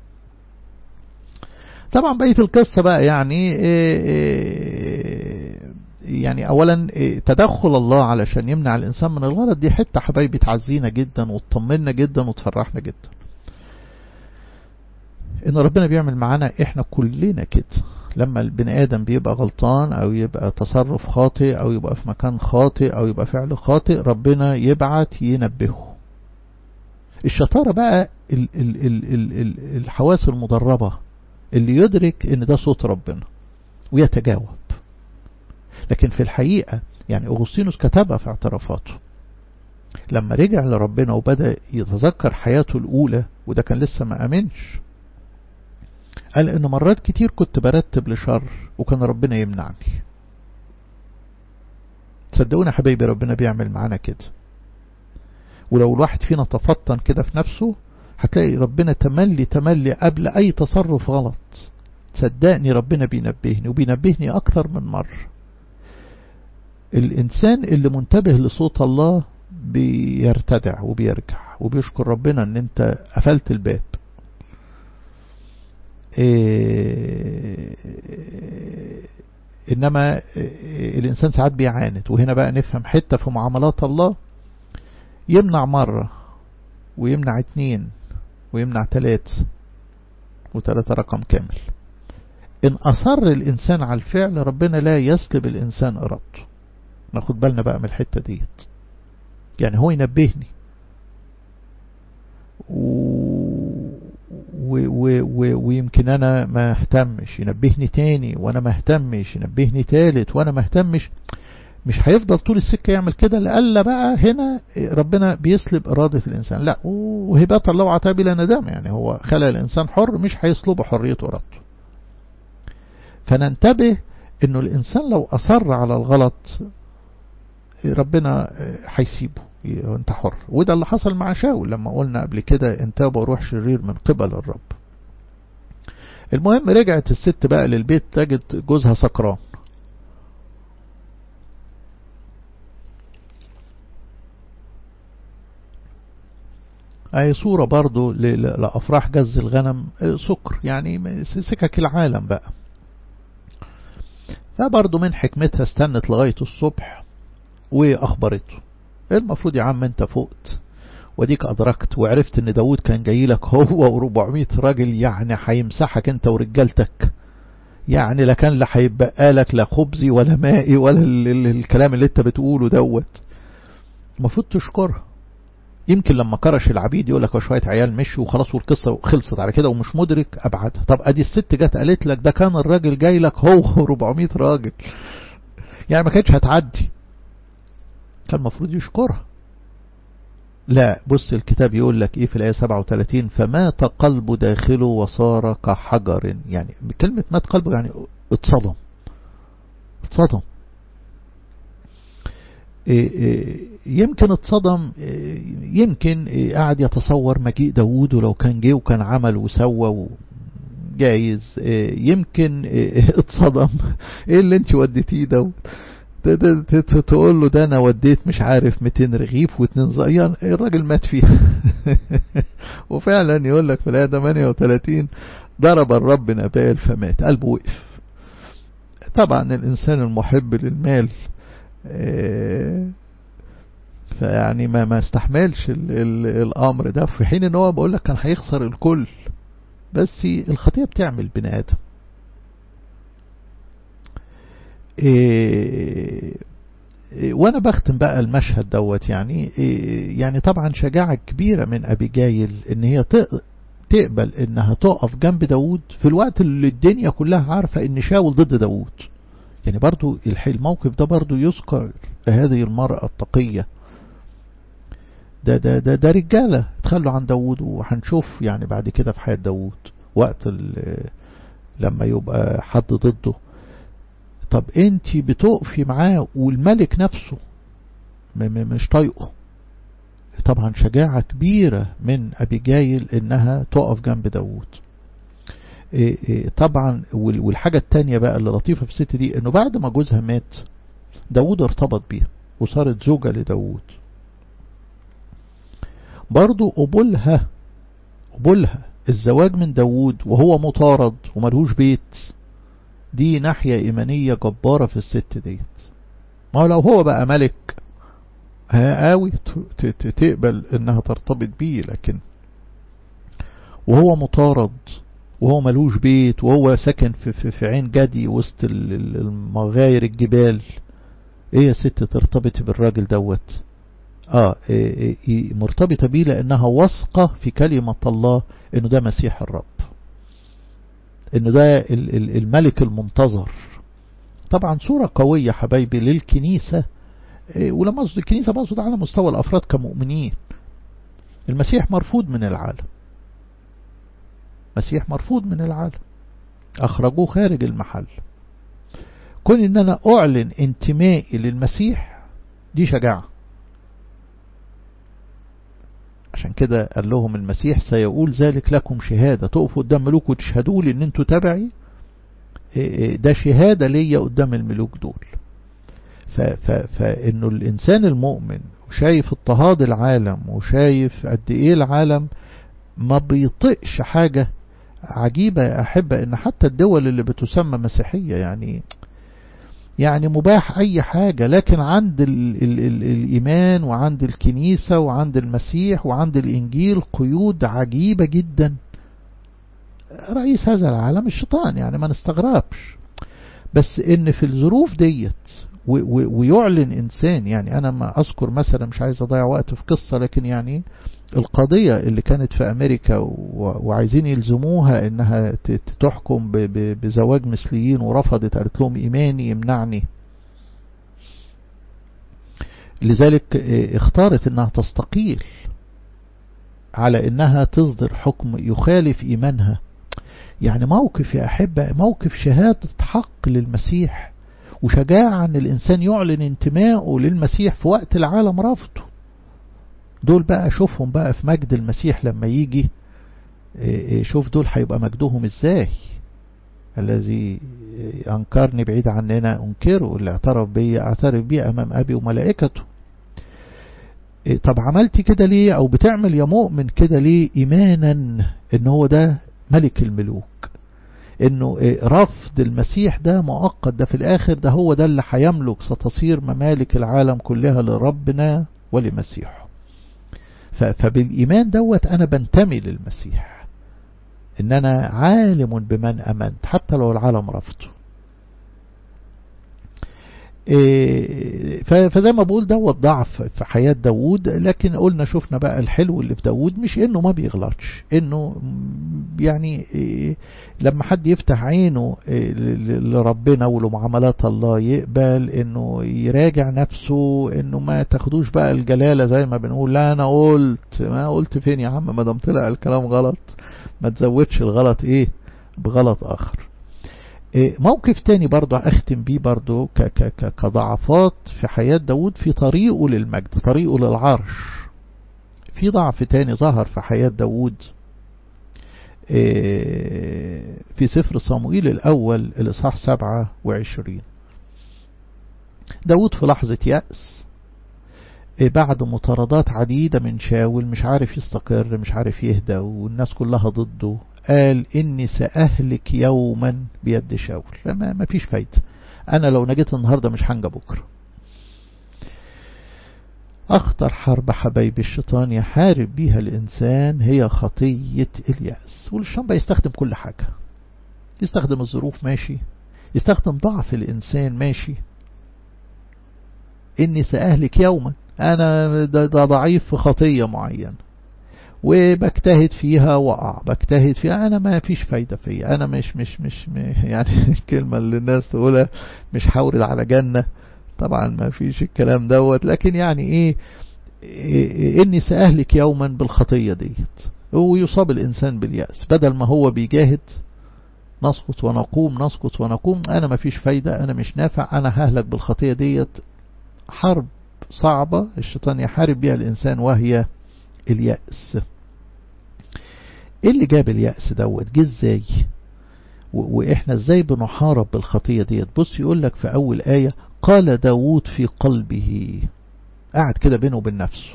Speaker 1: طبعا بقية القصة بقى يعني إيه إيه يعني أولا إيه تدخل الله علشان يمنع الإنسان من الغلط، دي حتة حبايبي تعزينا جدا وتطمنا جدا وتفرحنا جدا، إن ربنا بيعمل معانا إحنا كلنا كده. لما البني آدم بيبقى غلطان أو يبقى تصرف خاطئ أو يبقى في مكان خاطئ أو يبقى فعل خاطئ، ربنا يبعت ينبهه. الشطارة بقى ال ال ال ال ال الحواس المدربة اللي يدرك إن ده صوت ربنا ويتجاوب. لكن في الحقيقة يعني أغسطينوس كتبها في اعترافاته، لما رجع لربنا وبدأ يتذكر حياته الأولى، وده كان لسه ما أمنش، قال إن مرات كتير كنت برتب لشر وكان ربنا يمنعني. تصدقونا حبايبي ربنا بيعمل معانا كده، ولو الواحد فينا تفطن كده في نفسه هتلاقي ربنا تملي تملي قبل أي تصرف غلط، صدقني ربنا بينبهني وبينبهني أكتر من مرة. الإنسان اللي منتبه لصوت الله بيرتدع وبيرجع وبيشكر ربنا ان انت قفلت الباب. إيه انما إيه الانسان ساعات بيعاند، وهنا بقى نفهم حتة في معاملات الله، يمنع مرة ويمنع اتنين ويمنع تلات، وتلاتة رقم كامل. ان اصر الانسان على الفعل ربنا لا يسلب الانسان ارادته. ناخد بالنا بقى من الحتة ديت، يعني هو ينبهني و... و... و... و... ويمكن انا ما اهتمش، ينبهني تاني وانا ما اهتمش، ينبهني تالت وانا ما اهتمش. مش هيفضل طول السكة يعمل كده، لألا بقى هنا ربنا بيسلب إرادة الإنسان. لا، وهبات الله وعطاه بلا ندامة، يعني هو خلق الإنسان حر، مش هيسلب حريته إرادته. فننتبه إنه الإنسان لو أصر على الغلط ربنا هيسيبه، انت حر. وده اللي حصل مع شاول لما قلنا قبل كده انتاب وروح شرير من قبل الرب. المهم رجعت الست بقى للبيت تجد جوزها سكران. اي صورة برضو لأفراح جز الغنم، سكر يعني سكك العالم بقى. فبرضو من حكمتها استنت لغاية الصبح واخبرته. المفروض يا عم انت فقت وديك ادركت وعرفت ان داود كان جاي لك هو واربعمية راجل، يعني هيمسحك انت ورجالتك، يعني لا كان لا هيبقى لك لا خبزي ولا مائي ولا الكلام اللي انت بتقوله دوت. المفروض تشكرها. يمكن لما كرش العبيد يقول لك شويه عيال مشوا وخلاص والقصه خلصت على كده ومش مدرك ابعادها. طب ادي الست جت قالت لك ده كان الراجل جاي لك هو واربعمية راجل، يعني ما كانتش هتعدي، كان المفروض يشكرها. لا، بص الكتاب يقول لك ايه في الآية سبعة وثلاثين، فمات قلبه داخله وصار كحجر. يعني بكلمة مات قلبه يعني اتصدم اتصدم إيه إيه يمكن اتصدم، إيه يمكن إيه قاعد يتصور مجيء داود ولو كان جه وكان عمل وسوى جايز، إيه يمكن إيه اتصدم ايه اللي انت وديتيه دوت، تقول له ده انا وديت مش عارف مئتين رغيف واتنين زيان، الراجل مات فيها. وفعلا يقول لك في الآية ثمانية وثلاثين ضرب الرب نبال فمات، قلبه وقف. طبعا الإنسان المحب للمال فيعني ما ما استحملش ال ال الامر ده، في حين ان هو بقول لك كان هيخسر الكل، بس الخطيئة بتعمل بني ادم. إيه وانا بختم بقى المشهد دوت يعني إيه يعني طبعا شجاعة كبيرة من ابيجايل ان هي تقبل انها تقف جنب داود في الوقت اللي الدنيا كلها عارفة ان شاول ضد داود. يعني برضو الموقف ده برضو يذكر لهذه المرأة التقية. ده ده ده ده رجالة تخلوا عن داود، وهنشوف يعني بعد كده في حياة داود وقت لما يبقى حد ضده. طب انت بتقفي معاه والملك نفسه مش طايقه. طبعا شجاعة كبيرة من أبيجايل انها تقف جنب داود. طبعا والحاجة التانية بقى اللي لطيفة في الست دي انه بعد ما جوزها مات داود ارتبط بيها وصارت زوجة لداود. برضو قبولها قبولها الزواج من داود وهو مطارد وملهوش بيت، دي ناحية إيمانية جبارة في الست ديت. ما لو هو بقى ملك قوي تقبل انها ترتبط بيه، لكن وهو مطارد وهو ملوش بيت وهو ساكن في, في, في عين جدي وسط المغاير الجبال، ايه يا ست ترتبط بالراجل دوت؟ اه إيه إيه مرتبطة بيه لانها واثقة في كلمة الله انه ده مسيح الرب، انه ده الملك المنتظر. طبعا صورة قوية حبايبي للكنيسة. إيه ولما اقصد الكنيسة بقصد على مستوى الافراد كمؤمنين. المسيح مرفوض من العالم، مسيح مرفوض من العالم، اخرجوه خارج المحل. كون ان انا اعلن انتمائي للمسيح دي شجاعة. عشان كده قال لهم المسيح سيقول ذلك لكم شهادة، تقفوا قدام ملوك وتشهدوا لي ان انتوا تبعي، ده شهادة ليا قدام الملوك دول. فانه الانسان المؤمن وشايف اضطهاد العالم وشايف قد ايه العالم ما بيطقش حاجة عجيبة يا أحبة، إن حتى الدول اللي بتسمى مسيحية يعني يعني مباح أي حاجة، لكن عند ال ال ال الإيمان وعند الكنيسة وعند المسيح وعند الإنجيل قيود عجيبة جدا. رئيس هذا العالم الشيطان، يعني ما نستغربش، بس إن في الظروف ديت ويعلن إنسان. يعني أنا ما أذكر مثلا، مش عايز أضيع وقت في قصة، لكن يعني القضية اللي كانت في أمريكا وعايزين يلزموها إنها تحكم بزواج مثليين ورفضت، قالت لهم إيماني يمنعني، لذلك اختارت إنها تستقيل على إنها تصدر حكم يخالف إيمانها. يعني موقف يا أحبة، موقف شهادة حق للمسيح وشجاعة أن الإنسان يعلن انتمائه للمسيح في وقت العالم رفضه. دول بقى شوفهم بقى في مجد المسيح لما يجي، شوف دول هيبقى مجدهم ازاي. الذي أنكرني بعيد عننا أنكره، اللي اعترف بي اعترف بي أمام أبي وملائكته. طب عملتي كده ليه، أو بتعمل يا مؤمن كده ليه؟ إيمانا إن هو ده ملك الملوك، إنه رفض المسيح ده مؤقت، ده في الآخر ده هو ده اللي هيملك، ستصير ممالك العالم كلها لربنا ولمسيحه. فبالإيمان دوت أنا بنتمي للمسيح، إن أنا عالم بمن أمنت حتى لو العالم رفضه. فزي ما بقول دوت ضعف في حياة داود، لكن قلنا شفنا بقى الحلو اللي في داود، مش إنه ما بيغلطش، إنه يعني لما حد يفتح عينه لربنا ولمعاملات الله يقبل إنه يراجع نفسه، إنه ما تاخدوش بقى الجلالة زي ما بنقول، لا أنا قلت، ما قلت فين يا عم، ما دام طلع الكلام غلط ما تزودش الغلط إيه بغلط آخر. موقف تاني برضو أختم بيه برضو كضعفات في حياة داود في طريقه للمجد، طريقه للعرش. في ضعف تاني ظهر في حياة داود في سفر صموئيل الأول الإصحاح سبعة وعشرين. داود في لحظة يأس بعد مطاردات عديدة من شاول، مش عارف يستقر، مش عارف يهدى، والناس كلها ضده، قال إني سأهلك يوما بيد شاول. فما ما فيش فايدة، أنا لو نجيت النهاردة مش هنجى بكرة. أخطر حرب حبايب الشيطان يحارب بيها الإنسان هي خطية اليأس. والشيطان بيستخدم كل حاجة، يستخدم الظروف ماشي، يستخدم ضعف الإنسان ماشي. إني سأهلك يوما، أنا ده, ده ضعيف في خطية معينة وبجتهد فيها وقع، بجتهد فيها أنا ما فيش فايدة فيها، أنا مش مش مش يعني الكلمة اللي الناس تقولها مش هورد على جنة، طبعا ما فيش الكلام دوت، لكن يعني إيه, إيه إني سأهلك يوما بالخطية ديت. ويصاب الإنسان باليأس، بدل ما هو بيجاهد نسقط ونقوم نسقط ونقوم، أنا ما فيش فايدة، أنا مش نافع، أنا ههلك بالخطية ديت. حرب صعبة الشيطان يحارب بها الإنسان وهي اليأس. ايه اللي جاب اليأس دوت؟ جه ازاي؟ واحنا ازاي بنحارب بالخطية ديت؟ بص يقول لك في اول آية قال داود في قلبه، قاعد كده بينه وبين نفسه،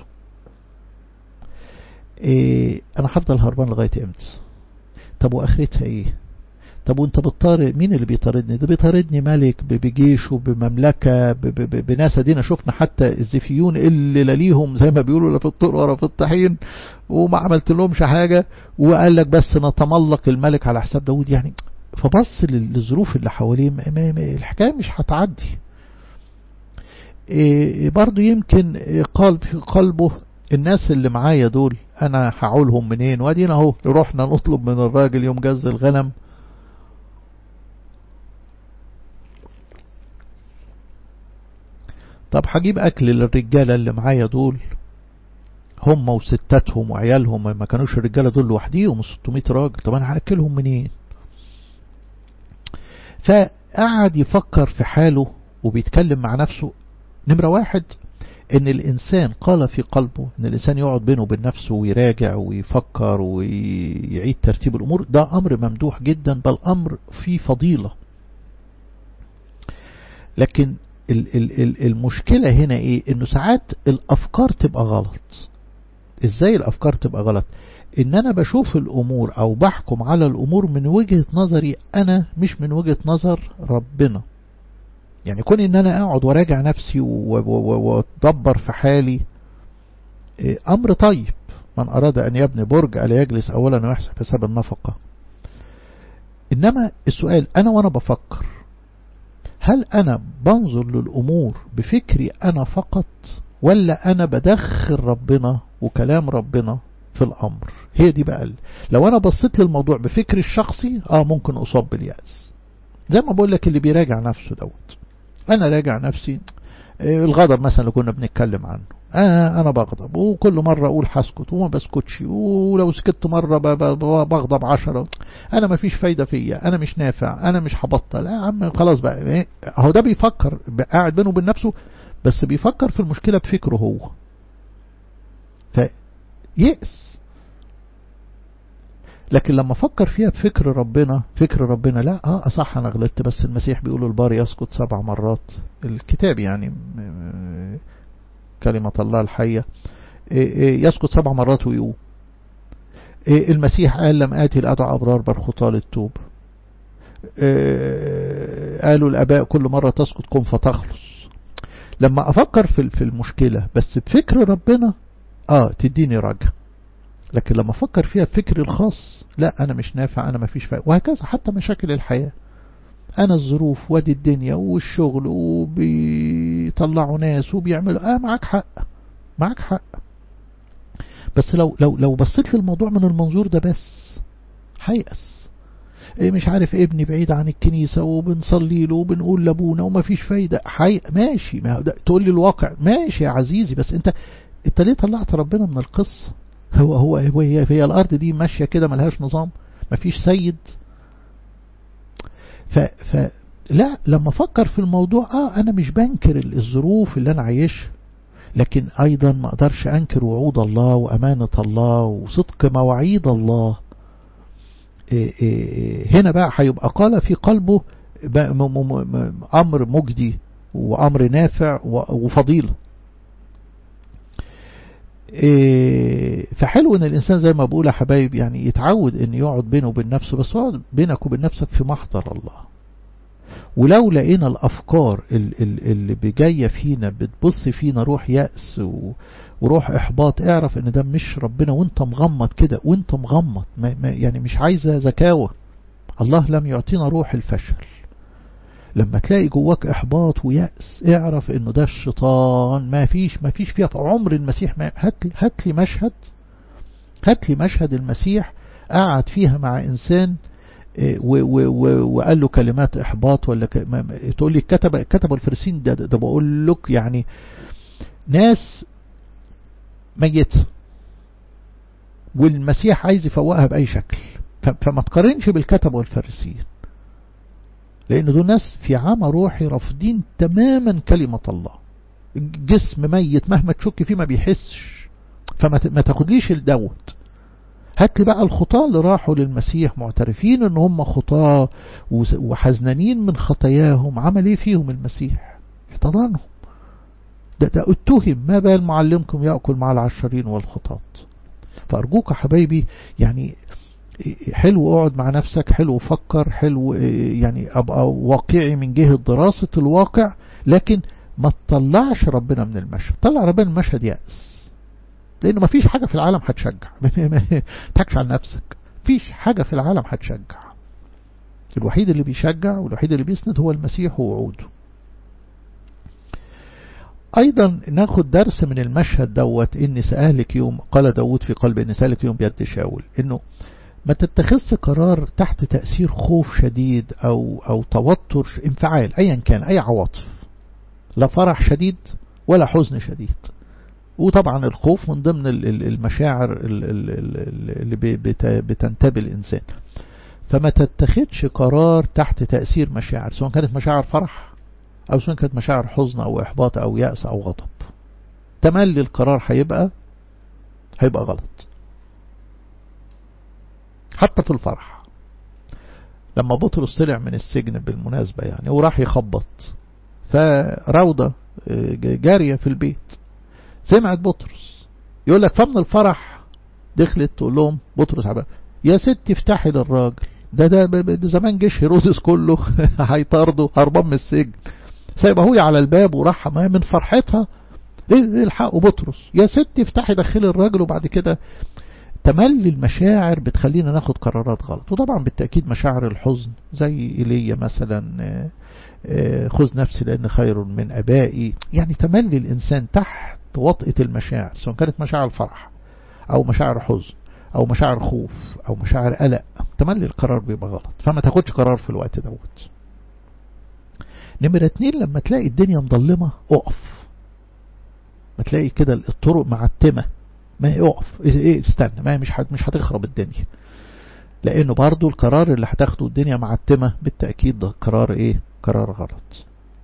Speaker 1: إيه انا هفضل هربان لغاية امتى؟ طب واخرتها ايه؟ طب وانت بتطارد مين اللي بيطاردني؟ ده بيطاردني ملك بجيشه بمملكة بناس. دينا شفنا حتى الزفيون اللي لا ليهم زي ما بيقولوا لا في الطور ولا في الطحين، وما عملت لهمش حاجة، وقال لك بس نتملق الملك على حساب داود. يعني فبص للظروف اللي حواليه، الحكاية مش هتعدي. إيه برضو يمكن قال في قلبه الناس اللي معايا دول انا هعولهم منين؟ وادينا اهو رحنا نطلب من الراجل يوم جز الغنم، طب هجيب اكل للرجالة اللي معايا دول هم وستاتهم وعيالهم، ما كانوش الرجالة دول لوحديهم ستمائة راجل، طب انا هاكلهم منين؟ فقعد يفكر في حاله وبيتكلم مع نفسه. نمرة واحد ان الانسان قال في قلبه، ان الانسان يقعد بينه وبين نفسه ويراجع ويفكر ويعيد ترتيب الامور، ده امر ممدوح جدا، بل امر فيه فضيلة. لكن المشكلة هنا ايه؟ انه ساعات الافكار تبقى غلط. ازاي الافكار تبقى غلط؟ ان انا بشوف الامور او بحكم على الامور من وجهة نظري انا، مش من وجهة نظر ربنا. يعني كون ان انا اقعد وراجع نفسي واتدبر في حالي امر طيب. من اراد ان يبني برج الا يجلس اولا ويحسب حساب النفقة. انما السؤال انا وانا بفكر، هل أنا بنظر للأمور بفكري أنا فقط، ولا أنا بدخل ربنا وكلام ربنا في الأمر؟ هي دي بقى. لو أنا بصيت للموضوع بفكري الشخصي آه ممكن أصاب باليأس. زي ما بقول لك اللي بيراجع نفسه دوت، أنا راجع نفسي. الغضب مثلا اللي كنا بنتكلم عنه، آه أنا بغضب وكل مرة أقول هسكت وما بسكتش، ولو سكت مرة بغضب عشرة، أنا ما فيش فايدة فيا، أنا مش نافع، أنا مش هبطل، آه عم خلاص بقى. إيه هو ده بيفكر قاعد بينه وبين نفسه، بس بيفكر في المشكلة بفكره هو، فيأس. لكن لما فكر فيها بفكر ربنا، فكر ربنا لا اه صح انا غلطت، بس المسيح بيقول البار يسقط سبع مرات، الكتاب يعني كلمة الله الحية، يسقط سبع مرات ويقوم. المسيح قال لم آتي لأدعو أبرار بل خطاة للتوب. قالوا الآباء كل مرة تسقط قم فتخلص. لما أفكر في المشكلة بس بفكر ربنا اه تديني رجع، لكن لما أفكر فيها بفكري الخاص لا أنا مش نافع، أنا ما فيش فايدة. وهكذا حتى مشاكل الحياة، أنا الظروف وادي الدنيا والشغل وبيطلعوا ناس وبيعملوا آه معك حق معك حق، بس لو لو لو بصيت للموضوع من المنظور ده بس هيأس. إيه مش عارف ابني بعيد عن الكنيسة وبنصلي له وبنقول لابونا وما فيش فايدة، حي... ماشي، ما تقول لي الواقع ماشي يا عزيزي، بس انت انت ليه طلعت ربنا من القصة؟ هو هو هو هي, هي الأرض دي ماشية كده ملهاش نظام، مفيش سيد. ف, ف لا لما فكر في الموضوع اه انا مش بنكر الظروف اللي انا عايشها، لكن ايضا ما اقدرش انكر وعود الله وامانة الله وصدق مواعيد الله. إيه إيه هنا بقى هيبقى قال في قلبه امر مجدي وامر نافع وفضيلة. إيه فحلو ان الانسان زي ما بقول يا حبايب يعني يتعود ان يقعد بينه وبين نفسه، بس يقعد بينك وبين نفسك في محضر الله. ولو لقينا الأفكار اللي بجاية فينا بتبص فينا روح يأس وروح إحباط، اعرف ان ده مش ربنا، وانت مغمض كده، وانت مغمض يعني مش عايزة زكاوة. الله لم يعطينا روح الفشل. لما تلاقي جواك إحباط ويأس اعرف انه ده الشيطان. ما فيش ما فيش فيها عمر المسيح. ما هات لي هات لي مشهد هات لي مشهد المسيح قعد فيها مع إنسان وقال له كلمات إحباط، ولا ك... تقول لي كتب كتب الفريسين ده, ده بقول لك يعني ناس ميت والمسيح عايز يفوقها بأي شكل. ف... فما تقارنش بالكتب والفريسين، لأن دول ناس في عمى روحي رافضين تماما كلمة الله. جسم ميت مهما تشك فيه ما بيحسش. فما ت... ما تاخدليش الدوت. هات لي بقى الخطاة اللي راحوا للمسيح معترفين ان هم خطاة وحزنانين من خطاياهم. عمل ايه فيهم المسيح؟ احتضنهم. ده, ده اتهم ما بال معلمكم يأكل مع العشرين والخطاة. فأرجوك يا حبايبي يعني حلو اقعد مع نفسك، حلو فكر، حلو يعني ابقى واقعي من جهة دراسة الواقع، لكن ما تطلعش ربنا من المشهد. طلع ربنا من المشهد يأس، لأنه ما فيش حاجة في العالم هتشجع. ما تحكش عن نفسك. فيش حاجة في العالم هتشجع. الوحيد اللي بيشجع والوحيد اللي بيسند هو المسيح ووعوده. أيضا ناخد درس من المشهد دوت. إن سأهلك يوم، قال داود في قلب إن سأهلك يوم بيد شاول، إنه ما تتخذش قرار تحت تأثير خوف شديد أو أو توتر انفعال أيا كان، أي عواطف. لا فرح شديد ولا حزن شديد. وطبعا الخوف من ضمن المشاعر اللي بتنتابه الإنسان. فما تتخذش قرار تحت تأثير مشاعر، سواء كانت مشاعر فرح أو سواء كانت مشاعر حزن أو إحباط أو يأس أو غضب. تملي القرار هيبقى هيبقى غلط. حتى في الفرح، لما بطرس طلع من السجن بالمناسبة يعني وراح يخبط، فراودة جارية في البيت سمعت بطرس يقول لك، فمن الفرح دخلت تقول لهم بطرس عبا يا ست افتحي للراجل ده ده, ده زمان جيش هيرودس كله هيطارده هربان من السجن، سايبه هو على الباب وراح من فرحتها الحقوا بطرس، يا ست افتحي دخلي الراجل. وبعد كده تملي المشاعر بتخلينا ناخد قرارات غلط. وطبعا بالتأكيد مشاعر الحزن زي إيليا مثلا، خذ نفسي لأن خير من أبائي. يعني تملي الإنسان تحت وطئة المشاعر، سواء كانت مشاعر فرح أو مشاعر حزن أو مشاعر خوف أو مشاعر قلق، تملي القرار بيبقى غلط. فما تاخدش قرار في الوقت دوت. نمرة اتنين، لما تلاقي الدنيا مظلمة اقف. ما تلاقي كده الطرق معتمة، ما يقف ايه استنى، ما مش مش هتخرب الدنيا، لانه برضو القرار اللي هتاخده الدنيا معتمة بالتأكيد ده قرار ايه؟ قرار غلط.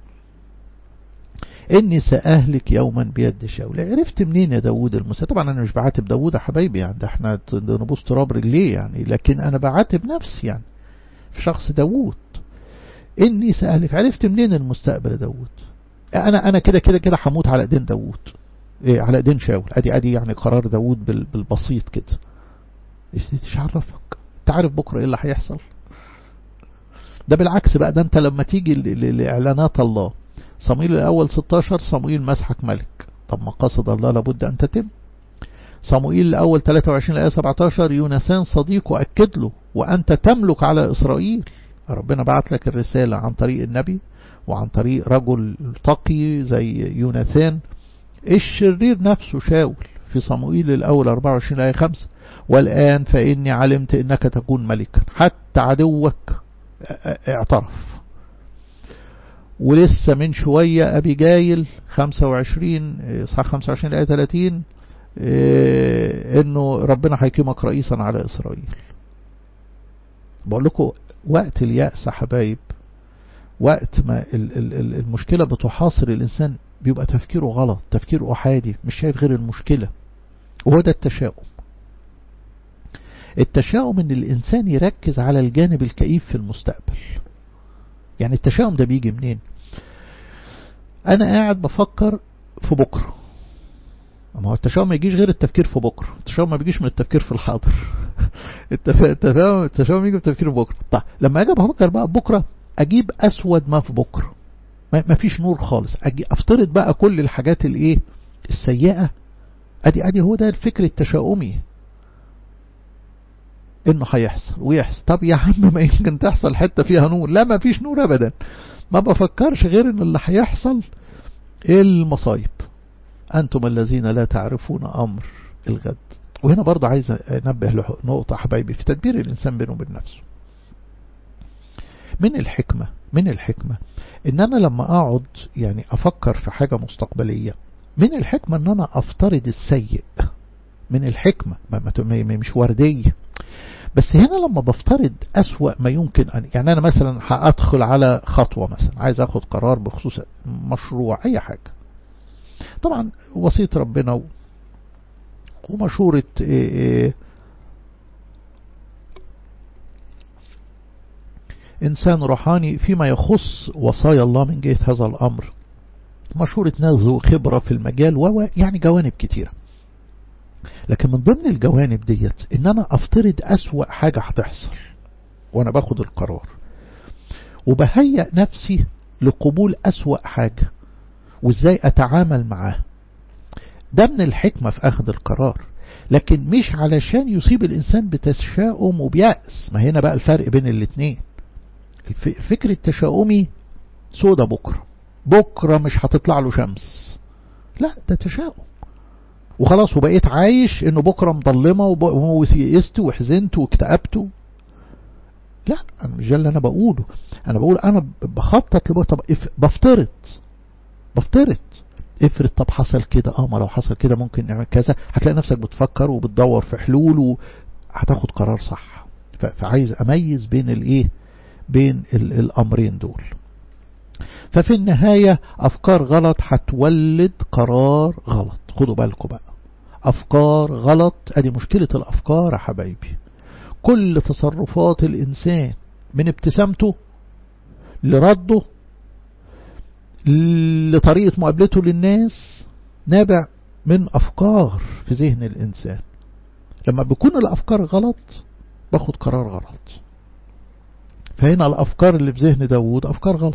Speaker 1: اني سأهلك يوما بيد شاول. عرفت منين يا داود المسيح؟ طبعا انا مش بعاتب داود يا حبايبي، يعني ده احنا نبوس تراب رجليه يعني، لكن انا بعاتب نفسي يعني في شخص داود. اني سأهلك، عرفت منين المستقبل يا داود؟ انا انا كده كده كده هموت على ايدين داود، إيه على ايدين شاول. ادي ادي يعني قرار داود بالبسيط كده. ايش عرفك؟ انت عارف بكره ايه اللي هيحصل؟ ده بالعكس بقى، ده انت لما تيجي لاعلانات الله، صموئيل الاول ستاشر صموئيل مسحك ملك، طب مقاصد الله لابد ان تتم. صموئيل الاول تلاتة وعشرين الايه سبعتاشر يوناثان صديقه اكد له وانت تملك على اسرائيل. ربنا بعت لك الرساله عن طريق النبي وعن طريق رجل تقي زي يوناثان. الشرير نفسه شاول في صموئيل الأول أربعة وعشرين آية خمسة والآن فإني علمت إنك تكون ملكا. حتى عدوك اعترف. ولسه من شوية أبي جايل خمسة وعشرين صح خمسة وعشرين آية ثلاثين إنه ربنا هيقيمك رئيسا على إسرائيل. بقول لكم وقت اليأس حبايب، وقت ما المشكلة بتحاصر الإنسان بيبقى تفكيره غلط، تفكيره أحادي، مش شايف غير المشكلة. وهو ده التشاؤم. التشاؤم ان الإنسان يركز على الجانب الكئيب في المستقبل. يعني التشاؤم ده بيجي منين؟ أنا قاعد بفكر في بكرة. أما هو التشاؤم ما يجيش غير التفكير في بكرة. التشاؤم ما بيجيش من التفكير في الحاضر. التشاؤم يجي من التفكير في بكرة. طيب لما أجي بفكر بقى بكرة اجيب اسود ما في بكرة، ما فيش نور خالص، أجي افترض بقى كل الحاجات الايه السيئة. ادي ادي هو ده الفكر التشاؤمي، انه هيحصل ويحصل. طب يا عم ما يمكن تحصل حتة فيها نور، لا ما فيش نور ابدا، ما بفكرش غير ان اللي هيحصل المصايب. انتم الذين لا تعرفون امر الغد. وهنا برضه عايز انبه له نقطة حبايبي في تدبير الانسان بينه وبين نفسه. من الحكمة من الحكمة ان انا لما اقعد يعني افكر في حاجة مستقبلية، من الحكمة ان انا افترض السيء. من الحكمة ما مش وردية، بس هنا لما بفترض أسوأ ما يمكن أن، يعني أنا مثلا هأدخل على خطوة، مثلا عايز أخذ قرار بخصوص مشروع أي حاجة، طبعا وصية ربنا ومشورة إنسان روحاني فيما يخص وصايا الله من جهة هذا الأمر، مشورة ناس ذو خبرة في المجال، و يعني جوانب كتيرة. لكن من ضمن الجوانب ديت ان انا افترض اسوأ حاجة هتحصل وانا باخد القرار، وبهيئ نفسي لقبول اسوأ حاجة وازاي اتعامل معاه. ده من الحكمة في اخذ القرار، لكن مش علشان يصيب الانسان بتشاؤم وبيأس. ما هنا بقى الفرق بين الاتنين. الفكر التشاؤمي سودا بكرة، بكرة مش هتطلع له شمس، لا ده تشاؤم وخلاص، وبقيت عايش انه بكرة مظلمة ويئست وحزنت واكتئبت. لا انا مش ده اللي انا بقوله، انا بقول انا بخطط لبكرة. طب بفترض بفترض افرض طب حصل كده، اه ما لو حصل كده ممكن نعمل كذا، هتلاقي نفسك بتفكر وبتدور في حلول وهتاخد قرار صح. فعايز اميز بين الايه بين الامرين دول. ففي النهاية أفكار غلط هتولد قرار غلط. خدوا بالكم بقى، أفكار غلط، أدي مشكلة الأفكار يا حبايبي. كل تصرفات الإنسان من ابتسامته لرده لطريقة مقابلته للناس نابع من أفكار في ذهن الإنسان. لما بيكون الأفكار غلط باخد قرار غلط. فهنا الأفكار اللي في ذهن داود أفكار غلط،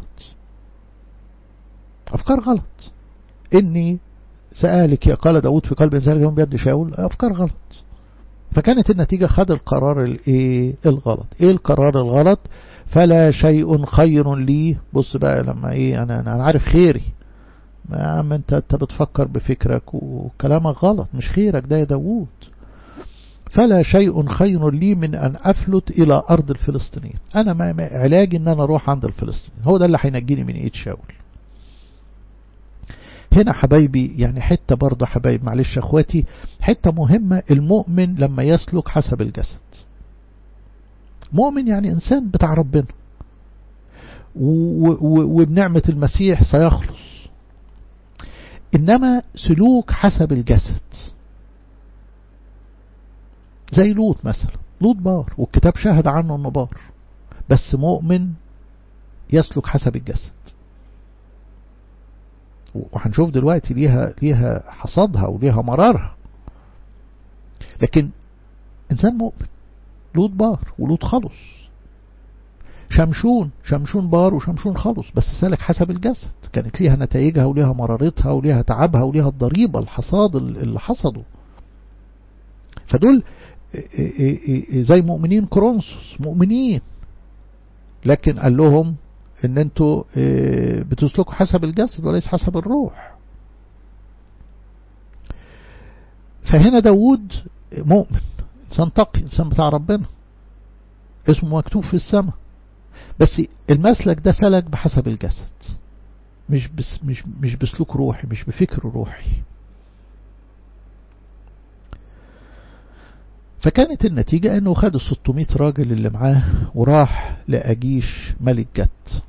Speaker 1: أفكار غلط. إني سألك يا قال داود في قلب إنسان يوم بيد شاول، أفكار غلط. فكانت النتيجة خد القرار الإيه الغلط. إيه القرار الغلط؟ فلا شيء خير لي. بص بقى لما إيه أنا أنا عارف خيري، ما يا عم أنت أنت بتفكر بفكرك وكلامك غلط، مش خيرك ده يا داود. فلا شيء خير لي من أن أفلت إلى أرض الفلسطينيين. أنا ما علاجي إن أنا أروح عند الفلسطينيين، هو ده اللي هينجيني من إيد شاول. هنا حبايبي يعني حتة برضه حبايب معلش أخواتي، حتة مهمة. المؤمن لما يسلك حسب الجسد، مؤمن يعني إنسان بتاع ربنا وبنعمة المسيح سيخلص. إنما سلوك حسب الجسد زي لوط مثلا، لوط بار والكتاب شاهد عنه انه بار، بس مؤمن يسلك حسب الجسد. وهنشوف دلوقتي ليها ليها حصادها وليها مرارها. لكن انسان مؤمن، لوط بار ولوط خلص. شمشون شمشون بار وشمشون خلص، بس سالك حسب الجسد. كانت ليها نتائجها وليها مرارتها وليها تعبها وليها الضريبة الحصاد اللي حصدوا. فدول زي مؤمنين كورنثوس، مؤمنين، لكن قال لهم ان انتوا بتسلكوا حسب الجسد وليس حسب الروح. فهنا داود مؤمن، انسان تقي، انسان بتاع ربنا، اسمه مكتوب في السماء، بس المسلك ده سلك بحسب الجسد، مش بس مش مش بسلوك روحي، مش بفكر روحي. فكانت النتيجة انه خد الستمائة راجل اللي معاه وراح لأجيش ملك جت.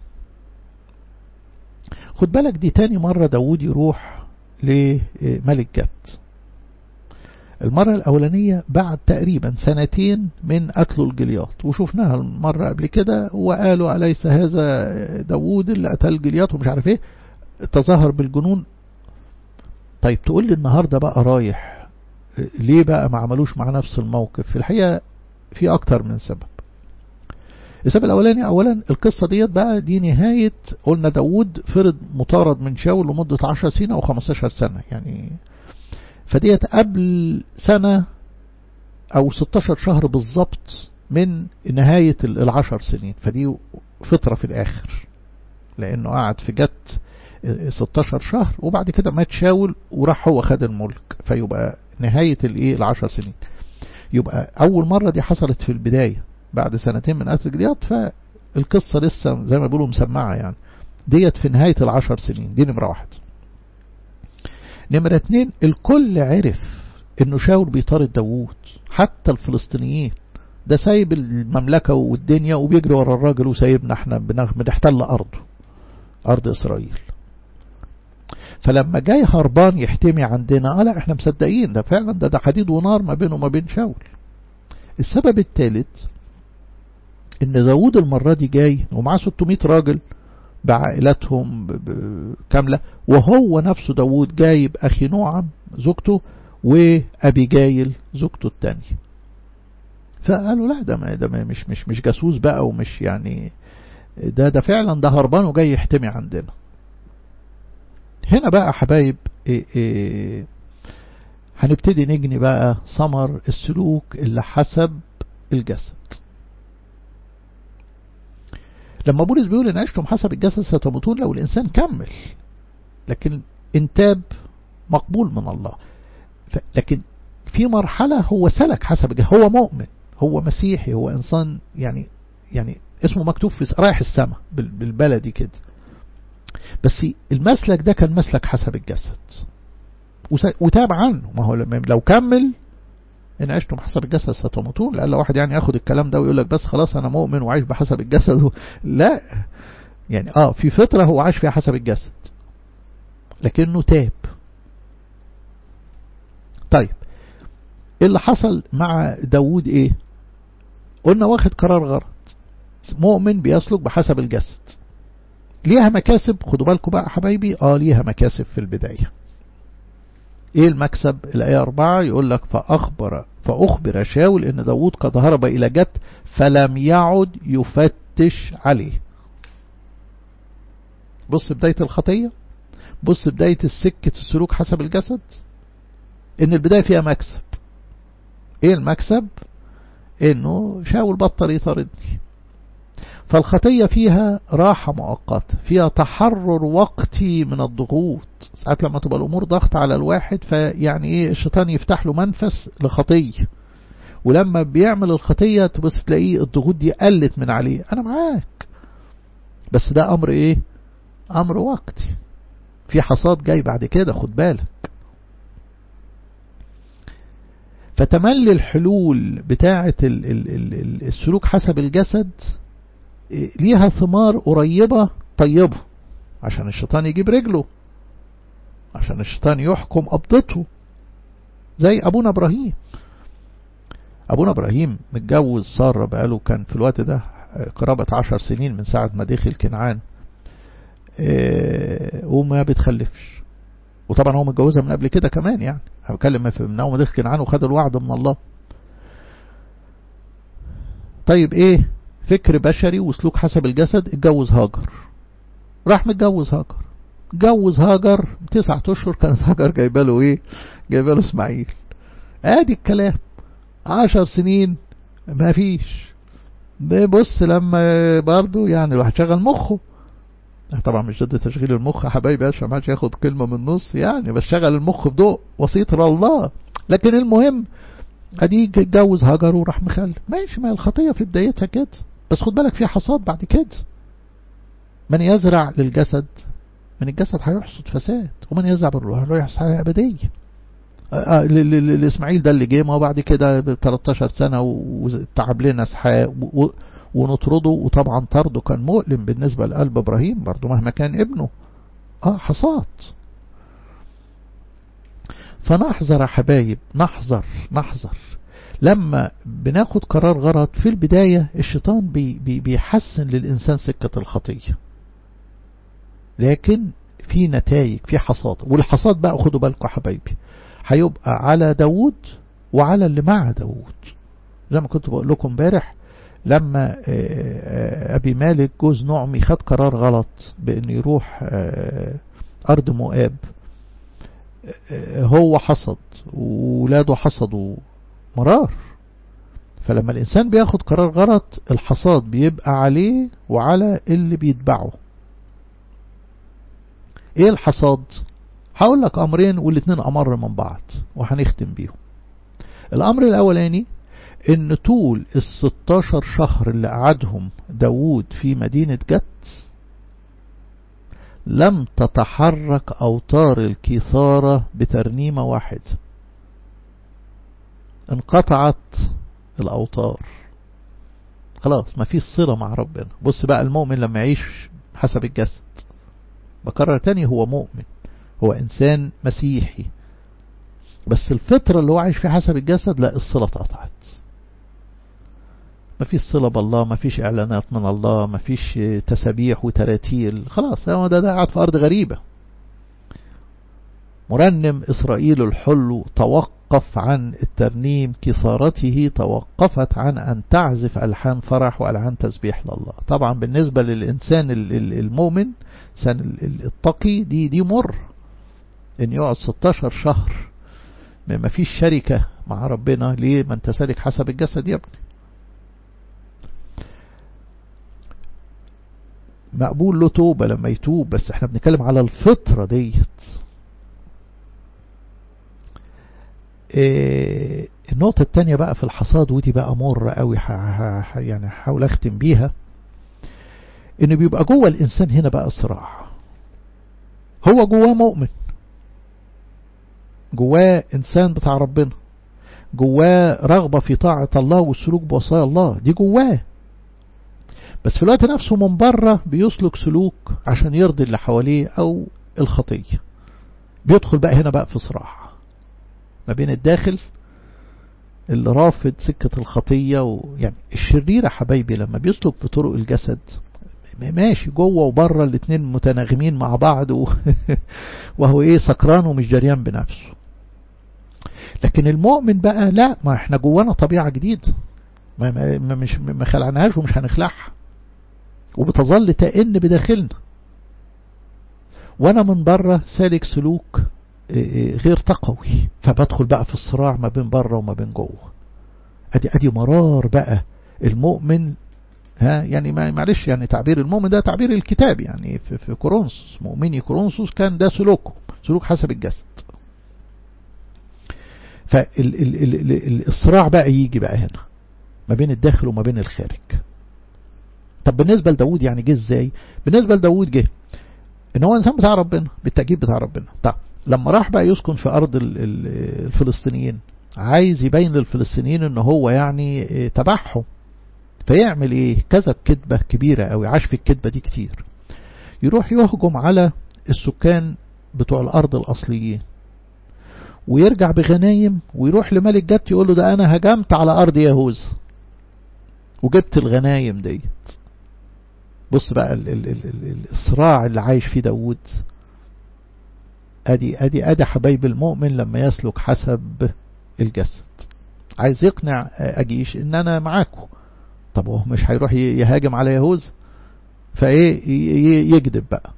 Speaker 1: خد بالك دي تاني مرة داود يروح لملك جت. المرة الأولانية بعد تقريبا سنتين من قتل الجلياط، وشوفناها المرة قبل كده وقالوا أليس هذا داود اللي قتل الجلياط ومش عارف ايه، تظاهر بالجنون. طيب تقول لي النهاردة بقى رايح ليه بقى ما عملوش مع نفس الموقف؟ في الحقيقة في أكتر من سبب. السبب الأولاني، أولا القصة ديت بقى دي نهاية، قلنا داود فرض مطارد من شاول لمدة عشر سنين أو خمستاشر سنة يعني، فديت قبل سنة أو ستاشر شهر بالضبط من نهاية العشر سنين، فدي فترة في الآخر لأنه قعد في جت ستاشر شهر وبعد كده مات شاول وراح هو خد الملك، فيبقى نهاية الايه العشر سنين. يبقى أول مرة دي حصلت في البداية بعد سنتين من قتل جليات، فالقصة لسه زي ما بيقولوا مسمعة يعني، ديت في نهاية العشر سنين. دي نمرة واحد. نمرة اتنين، الكل عرف انه شاول بيطارد داوود، حتى الفلسطينيين، ده سايب المملكة والدنيا وبيجري ورا الراجل وسايبنا احنا بنحتل أرضه، أرض إسرائيل. فلما جاي هربان يحتمي عندنا، اه لا احنا مصدقين ده فعلا، ده ده حديد ونار ما بينه وما بين شاول. السبب الثالث ان داوود المرة دي جاي ومعاه ستمائة راجل بعائلاتهم كاملة، وهو نفسه داوود جايب أخي نوعم زوجته وأبيجايل زوجته الثانية. فقالوا لا ده ما ده ما مش مش مش جاسوس بقى ومش يعني، ده ده فعلا ده هربان وجاي يحتمي عندنا. هنا بقى حبايب إيه إيه هنبتدي نجني بقى ثمر السلوك اللي حسب الجسد. لما بولس بيقول ان عشتم حسب الجسد ستموتون، لو الانسان كمل، لكن انتاب مقبول من الله. لكن في مرحلة هو سلك حسب الجسد، هو مؤمن، هو مسيحي، هو انسان يعني يعني اسمه مكتوب في رايح السماء بالبلدي كده، بس المسلك ده كان مسلك حسب الجسد وتاب عنه. ما هو لو كمل إن عشتم حسب الجسد ستموتون، لأن واحد يعني ياخد الكلام ده ويقول لك بس خلاص أنا مؤمن وعايش بحسب الجسد، لا يعني آه في فترة هو عايش فيها حسب الجسد لكنه تاب. طيب اللي حصل مع داود إيه؟ قلنا واخد قرار غلط، مؤمن بيسلك بحسب الجسد. ليها مكاسب، خدوا بالكم بقى حبايبي، آه ليها مكاسب في البداية. ايه المكسب؟ الآية أربعة يقول لك فأخبر فأخبر شاول ان داود قد هرب إلى جت فلم يعد يفتش عليه. بص بداية الخطية، بص بداية السكة السلوك حسب الجسد، ان البداية فيها مكسب. ايه المكسب؟ انه شاول بطل يطاردني. فالخطية فيها راحة مؤقتة، فيها تحرر وقتي من الضغوط. ساعات لما تبقى الأمور ضغط على الواحد فيعني إيه الشيطان يفتح له منفس لخطية، ولما بيعمل الخطية تبص تلاقيه الضغوط دي قلت من عليه. أنا معاك، بس ده أمر إيه؟ أمر وقتي، في حصاد جاي بعد كده، خد بالك. فتملي الحلول بتاعة السلوك حسب الجسد ليها ثمار قريبة طيبة، عشان الشيطان يجيب رجله، عشان الشيطان يحكم قبضته. زي أبونا إبراهيم، أبونا إبراهيم متجوز سارة بقاله كان في الوقت ده قرابة عشر سنين من ساعة ما دخل كنعان، إيه وما بتخلفش. وطبعا هو متجوزها من قبل كده كمان، يعني هتكلم من أول ما دخل كنعان وخد الوعد من الله. طيب ايه فكر بشري وسلوك حسب الجسد؟ اتجوز هاجر، راح متجوز هاجر، جوز هاجر تسعة اشهر كانت هاجر جايبه له ايه؟ جايبه له اسماعيل. ادي الكلام، عشر سنين ما فيش. بص لما برضو يعني الواحد شغل مخه، طبعا مش ضد تشغيل المخ يا حبايبي عشان ما حدش ياخد كلمه من النص يعني، بس شغل المخ بضوء وسيط الله. لكن المهم ادي اتجوز هاجر وراح مخلف، ماشي. ما الخطيه في بدايتها كده، بس خد بالك في حصاد بعد كده. من يزرع للجسد من الجسد هيحصد فساد، ومن يزرع بالروح هيحصد حياه ابديه. الاسماعيل ده اللي جه، ما بعد كده ب تلتاشر سنه وتعب لنا اسحاق ونطرده، وطبعا طرده كان مؤلم بالنسبه لقلب ابراهيم برضه مهما كان ابنه. اه حصاد. فنحذر يا حبايب، نحذر نحذر لما بناخد قرار غلط في البداية. الشيطان بي بي بيحسن للإنسان سكة الخطية، لكن في نتائج، في حصاد. والحصاد بقى خدوا بالكم يا حبايبي هيبقى على داود وعلى اللي مع داود. زي ما كنت بقول لكم امبارح لما أبي مالك جوز نعمي خد قرار غلط بأن يروح أرض مؤاب، هو حصد وولاده حصدوا مرار. فلما الإنسان بياخد قرار غلط الحصاد بيبقى عليه وعلى اللي بيتبعه. ايه الحصاد؟ هقول لك امرين والاتنين امر من بعض وهنختم بيهم. الامر الاولاني ان طول الستاشر شهر اللي قعدهم داود في مدينة جت لم تتحرك اوتار الكثارة بترنيمة واحد، انقطعت الاوتار، خلاص ما فيش صلة مع ربنا. بص بقى المؤمن لما يعيش حسب الجسد، بكرر تاني، هو مؤمن، هو انسان مسيحي، بس الفترة اللي هو عايش فيها حسب الجسد لا، الصلة اتقطعت، ما فيش صلة بالله، ما فيش اعلانات من الله، ما فيش تسابيح وتراتيل، خلاص هو ده ده قاعد في ارض غريبة. مرنم إسرائيل الحلو توقف عن الترنيم، كثارته توقفت عن أن تعزف ألحان فرح وألحان تسبيح لله. طبعا بالنسبة للإنسان المؤمن، إنسان التقي، دي دي مر إن يقعد ستاشر شهر ما فيش شركة مع ربنا. ليه؟ ما أنت سالك حسب الجسد يا ابني. مقبول له توبة لما يتوب، بس احنا بنتكلم على الفترة ديت. إيه النقطة التانية بقى في الحصاد، ودي بقى مر قوي، يعني حاول اختم بيها، ان بيبقى جوه الانسان هنا بقى صراع. هو جواه مؤمن، جواه انسان بتاع ربنا، جواه رغبة في طاعة الله والسلوك بوصايا الله، دي جواه، بس في الوقت نفسه من بره بيسلك سلوك عشان يرضي اللي حواليه او الخطية. بيدخل بقى هنا بقى في صراع ما بين الداخل اللي رافض سكة الخطية و... يعني الشريرة حبايبي لما بيسلك في طرق الجسد ماشي جوه وبره الاتنين متناغمين مع بعض و... وهو ايه سكران ومش جريان بنفسه. لكن المؤمن بقى لا، ما احنا جوانا طبيعة جديدة ما, ما مش ما خلعناهاش ومش هنخلعها، وبتظل تئن بداخلنا، وانا من بره سالك سلوك غير تقوي، فبدخل بقى في الصراع ما بين بره وما بين جوه. ادي ادي مرار بقى المؤمن. ها يعني معلش، يعني تعبير المؤمن ده تعبير الكتاب، يعني في, في كورنثوس، مؤمني كورنثوس كان ده سلوكه، سلوك حسب الجسد. فالصراع بقى يجي بقى هنا ما بين الداخل وما بين الخارج. طب بالنسبة لداود يعني جه ازاي؟ بالنسبة لداود جه ان هو انسان بتاع ربنا، بالتأكيد بتاع ربنا. طب لما راح بقى يسكن في أرض الفلسطينيين، عايز يبين للفلسطينيين ان هو يعني تبعهم، فيعمل ايه؟ كذب كذبة كبيرة قوي، عاش في الكذبة دي كتير. يروح يهجم على السكان بتوع الأرض الأصليين، ويرجع بغنايم، ويروح لملك جت يقول له ده أنا هجمت على أرض يهوذا وجبت الغنايم ديت. بص بقى ال ال ال الصراع اللي عايش فيه داود. ادي ادي ادي حبايب المؤمن لما يسلك حسب الجسد، عايز يقنع اجيش ان انا معاكم. طب هو مش هيروح يهاجم على يهوذا، فايه يكذب بقى.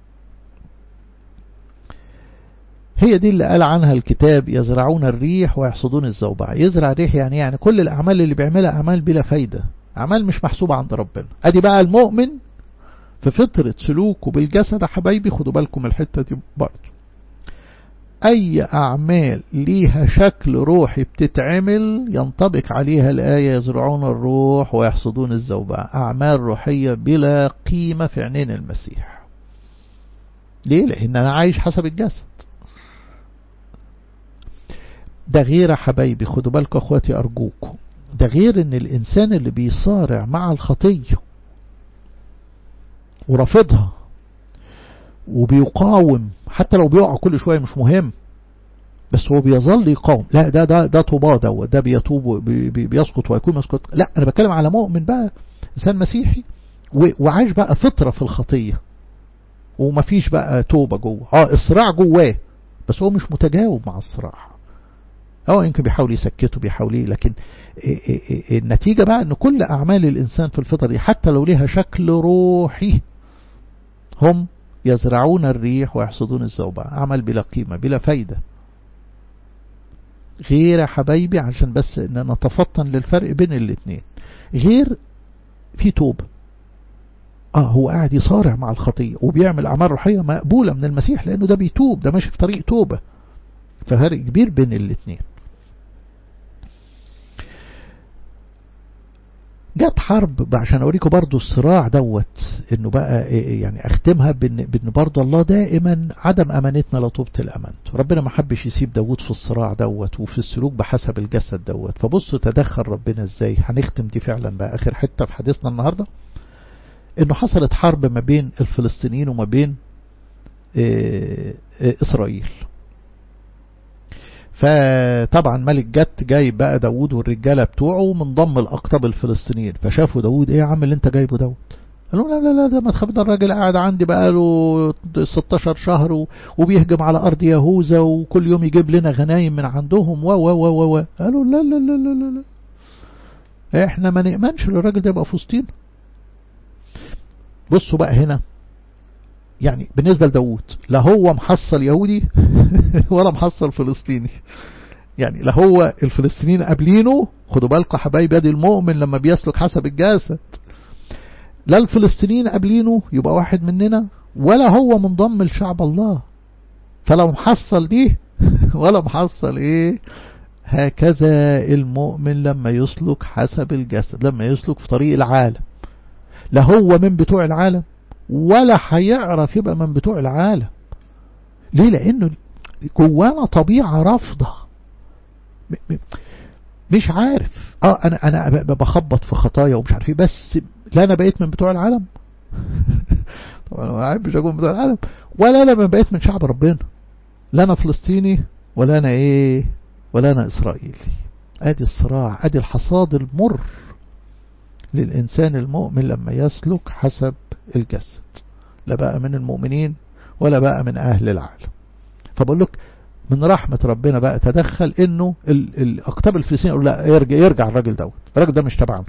Speaker 1: هي دي اللي قال عنها الكتاب يزرعون الريح ويحصدون الزوبعة. يزرع الريح يعني يعني كل الاعمال اللي بيعملها اعمال بلا فايدة، اعمال مش محسوبة عند ربنا. ادي بقى المؤمن في فترة سلوكه بالجسد يا حبايبي. خدوا بالكم الحتة دي برضه، أي أعمال ليها شكل روحي بتتعمل ينطبق عليها الآية يزرعون الروح ويحصدون الزوبعة. أعمال روحية بلا قيمة في عينين المسيح. ليه؟ لأن أنا عايش حسب الجسد. ده غير يا حبايبي، خدوا بالكم أخواتي أرجوكم، ده غير أن الإنسان اللي بيصارع مع الخطية ورافضها وبيقاوم، حتى لو بيقع كل شوية مش مهم، بس هو بيظل يقاوم، لا ده ده ده طوباه، ده ده بيتوب بي بيسقط ويكون مسقط. لا انا بتكلم على مؤمن بقى، انسان مسيحي وعاش بقى فطرة في الخطية ومفيش بقى توبة جوه. اه الصراع جواه، بس هو مش متجاوب مع الصراع. أو يمكن بيحاول يسكته بيحاول، لكن النتيجة بقى أن كل أعمال الإنسان في الفترة دي حتى لو ليها شكل روحي، هم يزرعون الريح ويحصدون الزوبعة، عمل بلا قيمة بلا فايدة. غير يا حبايبي عشان بس أن نتفطن للفرق بين الاثنين، غير في توبة، آه هو قاعد يصارع مع الخطية وبيعمل أعمال روحية مقبولة من المسيح لأنه ده بيتوب، ده ماشي في طريق توبة، ففرق كبير بين الاثنين. جت حرب عشان اوريكم برضو الصراع دوت، انه بقى يعني اختمها بان, بإن برضو الله دائما عدم امانتنا لا تبطل الامانته. ربنا ما حبش يسيب داود في الصراع دوت وفي السلوك بحسب الجسد دوت. فبصوا تدخل ربنا ازاي. هنختم دي فعلا بقى اخر حتة في حديثنا النهاردة، انه حصلت حرب ما بين الفلسطينيين وما بين اسرائيل. فطبعا ملك جت جايب بقى داود والرجالة بتوعه ومن ضم الأقطاب الفلسطينيين، فشافوا داود ايه يا عم اللي انت جايبه داود؟ قالوا لا لا لا ده ما تخاف، ده الراجل قاعد عندي بقى له ستاشر شهر وبيهجم على أرض يهوذا وكل يوم يجيب لنا غنايم من عندهم و و و و قالوا لا لا لا لا لا لا احنا ما نأمنش للراجل ده يبقى في وسطينا. بصوا بقى هنا، يعني بالنسبة لداود لا هو محصل يهودي ولا محصل فلسطيني، يعني لا هو الفلسطينيين قابلينه، خدوا بالكم حبايبي ادي المؤمن لما بيسلك حسب الجسد، لا الفلسطينيين قابلينه يبقى واحد مننا ولا هو منضم لشعب الله، فلا محصل دي ولا محصل ايه. هكذا المؤمن لما يسلك حسب الجسد، لما يسلك في طريق العالم، لا هو من بتوع العالم ولا هيعرف يبقى من بتوع العالم. ليه؟ لأنه جوانا طبيعة رافضة، مش عارف اه انا انا بخبط في خطايا ومش عارف ايه، بس لا انا بقيت من بتوع العالم طبعا ما احبش اكون من بتوع العالم، ولا انا ما بقيت من شعب ربنا، لا انا فلسطيني ولا انا ايه ولا انا اسرائيلي. ادي الصراع، ادي الحصاد المر للإنسان المؤمن لما يسلك حسب الجسد، لا بقى من المؤمنين ولا بقى من أهل العالم. فبقول لك من رحمة ربنا بقى تدخل إنه الأقطاب الفلسطينيين يقول لا يرجع, يرجع الراجل دوت، الراجل ده مش تبعنا.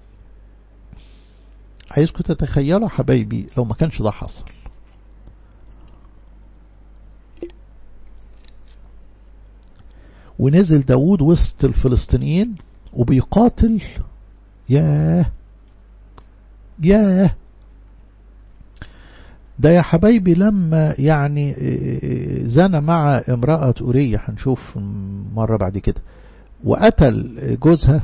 Speaker 1: عايزكم تتخيلوا حبايبي لو ما كانش ده حصل، ونزل داود وسط الفلسطينيين وبيقاتل، ياه ياه ده يا حبايبي لما يعني زنى مع امرأة أورية، هنشوف مرة بعد كده، وقتل جوزها،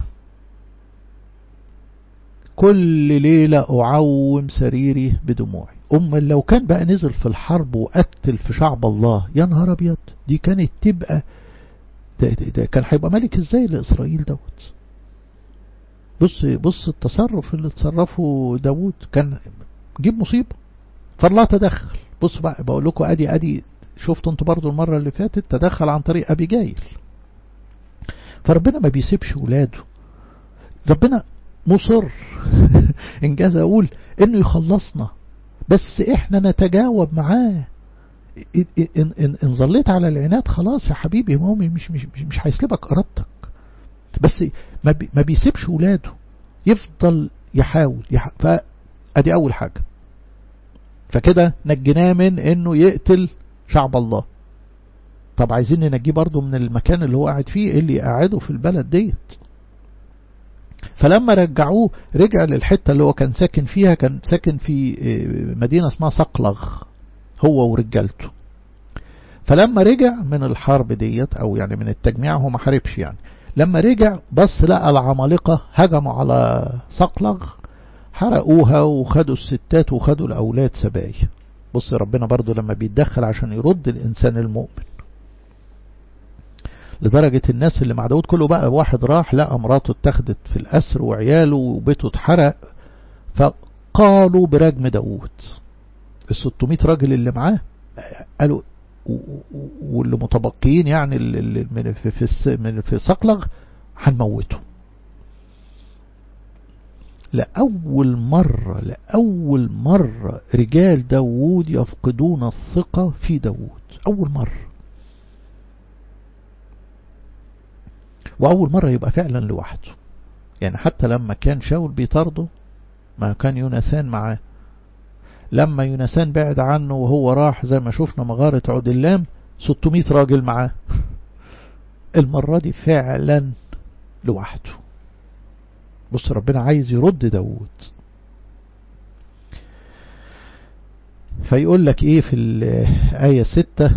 Speaker 1: كل ليلة أعوم سريري بدموعي. أم لو كان بقى نزل في الحرب وقتل في شعب الله، يا نهار أبيض، دي كانت تبقى ده, ده, ده كان هيبقى ملك ازاي لإسرائيل دوت. بص بص التصرف اللي تصرفه داود كان جيب مصيبة، فالله تدخل. بص بقى بقول لكم ادي ادي شفتوا انتوا برضو المرة اللي فاتت تدخل عن طريق أبيجايل. فربنا ما بيسيبش ولاده، ربنا مصر انجاز اقول انه يخلصنا، بس احنا نتجاوب معاه. ان, إن, إن ظليت على العناد خلاص يا حبيبي، هو مش مش مش, مش هيسلبك ارادتك، بس ما, بي ما بيسيبش ولاده، يفضل يحاول, يحاول. فادي اول حاجة. فكده نجناه من انه يقتل شعب الله. طب عايزين ننجيه برضو من المكان اللي هو قاعد فيه، اللي قاعده في البلد ديت. فلما رجعوه رجع للحتة اللي هو كان ساكن فيها، كان ساكن في مدينة اسمها صقلغ هو ورجالته. فلما رجع من الحرب ديت او يعني من التجميع، هو ما حاربش يعني، لما رجع بس لقى العمالقة هجموا على صقلغ، حرقوها وخدوا الستات وخدوا الأولاد سباي. بص ربنا برضو لما بيتدخل عشان يرد الإنسان المؤمن، لدرجة الناس اللي مع داود كله بقى، واحد راح لقى مراته اتخذت في الأسر وعياله وبيته اتحرق، فقالوا برجم داود. الستمائة راجل اللي معاه قالوا، واللي متبقيين يعني اللي من في في في صقلغ هنموته. لأول مرة لأول مرة رجال داود يفقدون الثقة في داود، أول مرة. وأول مرة يبقى فعلا لوحده. يعني حتى لما كان شاول بيطارده ما كان يوناثان معاه، لما يوناثان بعد عنه وهو راح زي ما شفنا مغارة عدلام ستمائة راجل معاه. المرة دي فعلا لوحده. بص ربنا عايز يرد داود. فيقول لك ايه في الآية ستة: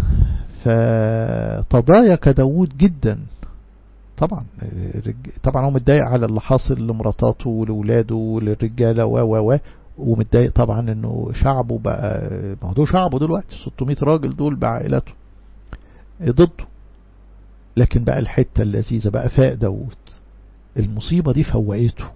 Speaker 1: فتضايق داود جدا. طبعا طبعا هو متضايق على اللي حاصل لمراتاته ولولاده وللرجالة و و و ومتضايق طبعا انه شعبه بقى، ما هو شعبه دلوقتي ستمائة راجل دول بعائلته ضده. لكن بقى الحتة اللذيذة بقى فاق داود، المصيبة دي فوقته.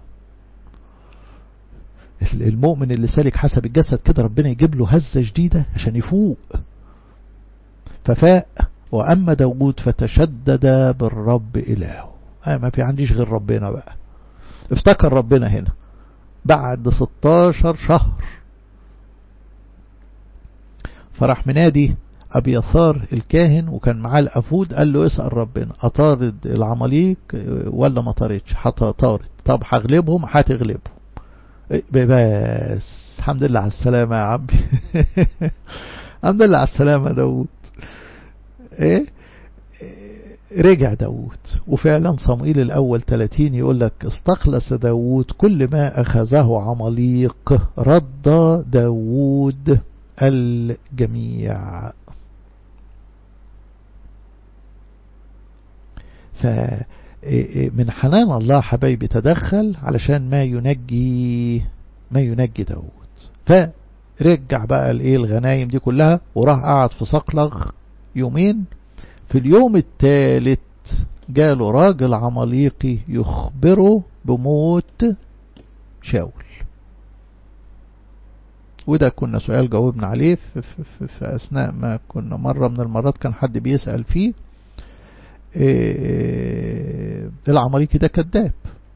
Speaker 1: المؤمن اللي سالك حسب الجسد كده ربنا يجيب له هزة جديدة عشان يفوق. ففاق. وأما داود فتشدد بالرب إلهه. آه ما في عنديش غير ربنا بقى. افتكر ربنا هنا بعد ستاشر شهر. فراح منادي أبيثار الكاهن وكان معاه الأفود، قال له اسأل ربنا أطارد العماليق ولا ما طاردش؟ هطارد. طب هغلبهم؟ هتغلبهم. بس الحمد لله على السلامة يا عمي. الحمد لله على السلامة داود. ايه رجع داود. وفعلا صموئيل الأول ثلاثين يقول لك استخلص داود كل ما أخذه عماليق، رد داود الجميع. فمن حنان الله حبايبي تدخل علشان ما ينجي ما ينجي داود. فرجع بقى الايه الغنايم دي كلها وراح قعد في صقلغ يومين. في اليوم الثالث جاله راجل عماليقي يخبره بموت شاول. وده كنا سؤال جاوبنا عليه في, في, في, في أثناء ما كنا مرة من المرات كان حد بيسأل فيه. إيه العماليقي ده كذاب،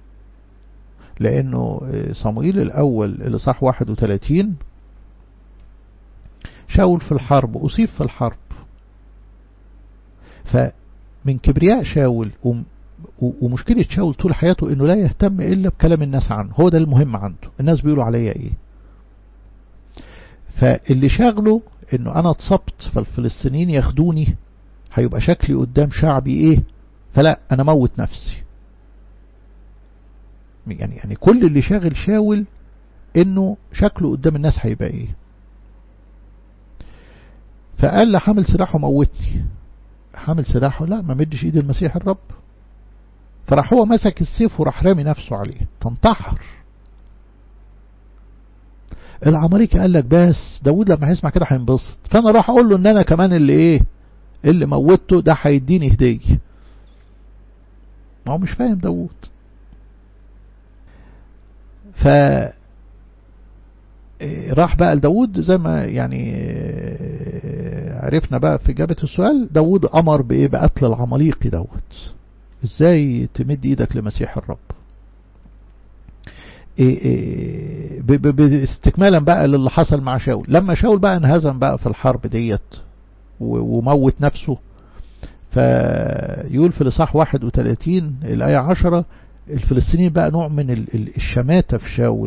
Speaker 1: لأنه صموئيل الأول الإصحاح واحد وثلاثين شاول في الحرب أصيب في الحرب. فمن كبرياء شاول ومشكلة شاول طول حياته انه لا يهتم الا بكلام الناس عنه، هو ده المهم عنده، الناس بيقولوا عليا ايه. فاللي شاغله انه انا اتصبت فالفلسطينيين ياخدوني هيبقى شكلي قدام شعبي ايه، فلا انا موت نفسي. يعني يعني كل اللي شاغل شاول انه شكله قدام الناس هيبقى ايه. فقال له حامل سلاحه موتني. حامل سلاحه لا ما مدش ايد المسيح الرب. فراح هو مسك السيف وراح رامي نفسه عليه تنتحر. العماليقي قال لك بس داود لما هيسمع كده هينبسط، فانا راح اقول له ان انا كمان اللي ايه اللي موته ده هيديني هديه. ما هو مش فاهم داود. ف راح بقى لداود زي ما يعني عرفنا بقى في إجابة السؤال. داود أمر بإيه؟ بقتل العماليقي دوت. إزاي تمد إيدك لمسيح الرب؟ باستكمالا بقى للي حصل مع شاول. لما شاول بقى انهزم بقى في الحرب ديت وموت نفسه، فيقول في الإصحاح واحد وثلاثين الآية عشرة الفلسطينيين بقى نوع من الشماتة في شاول.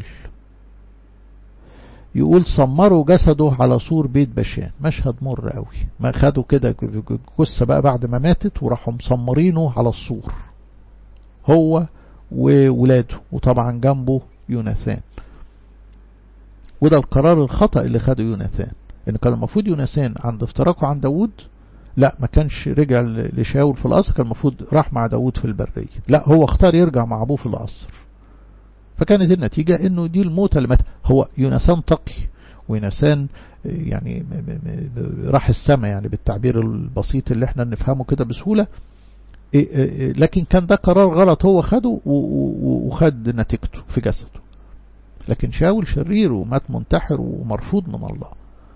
Speaker 1: يقول صمروا جسده على سور بيت بشان. مشهد مر قوي. ما خدوا كده جثة بقى بعد ما ماتت وراحوا مصمرينه على السور هو وولاده، وطبعا جنبه يوناثان. وده القرار الخطأ اللي خده يوناثان، ان كان المفروض يوناثان عند افتراقه عن داود لا ما كانش رجع لشاول في القصر، كان المفروض راح مع داود في البرية. لا هو اختار يرجع مع ابوه في القصر. فكانت النتيجة انه دي الموتة اللي مات. هو يوناثان تقي ويوناثان يعني راح السماء يعني بالتعبير البسيط اللي احنا نفهمه كده بسهولة، لكن كان ده قرار غلط هو خده وخد نتيجته في جسده. لكن شاول شرير ومات منتحر ومرفوض من الله.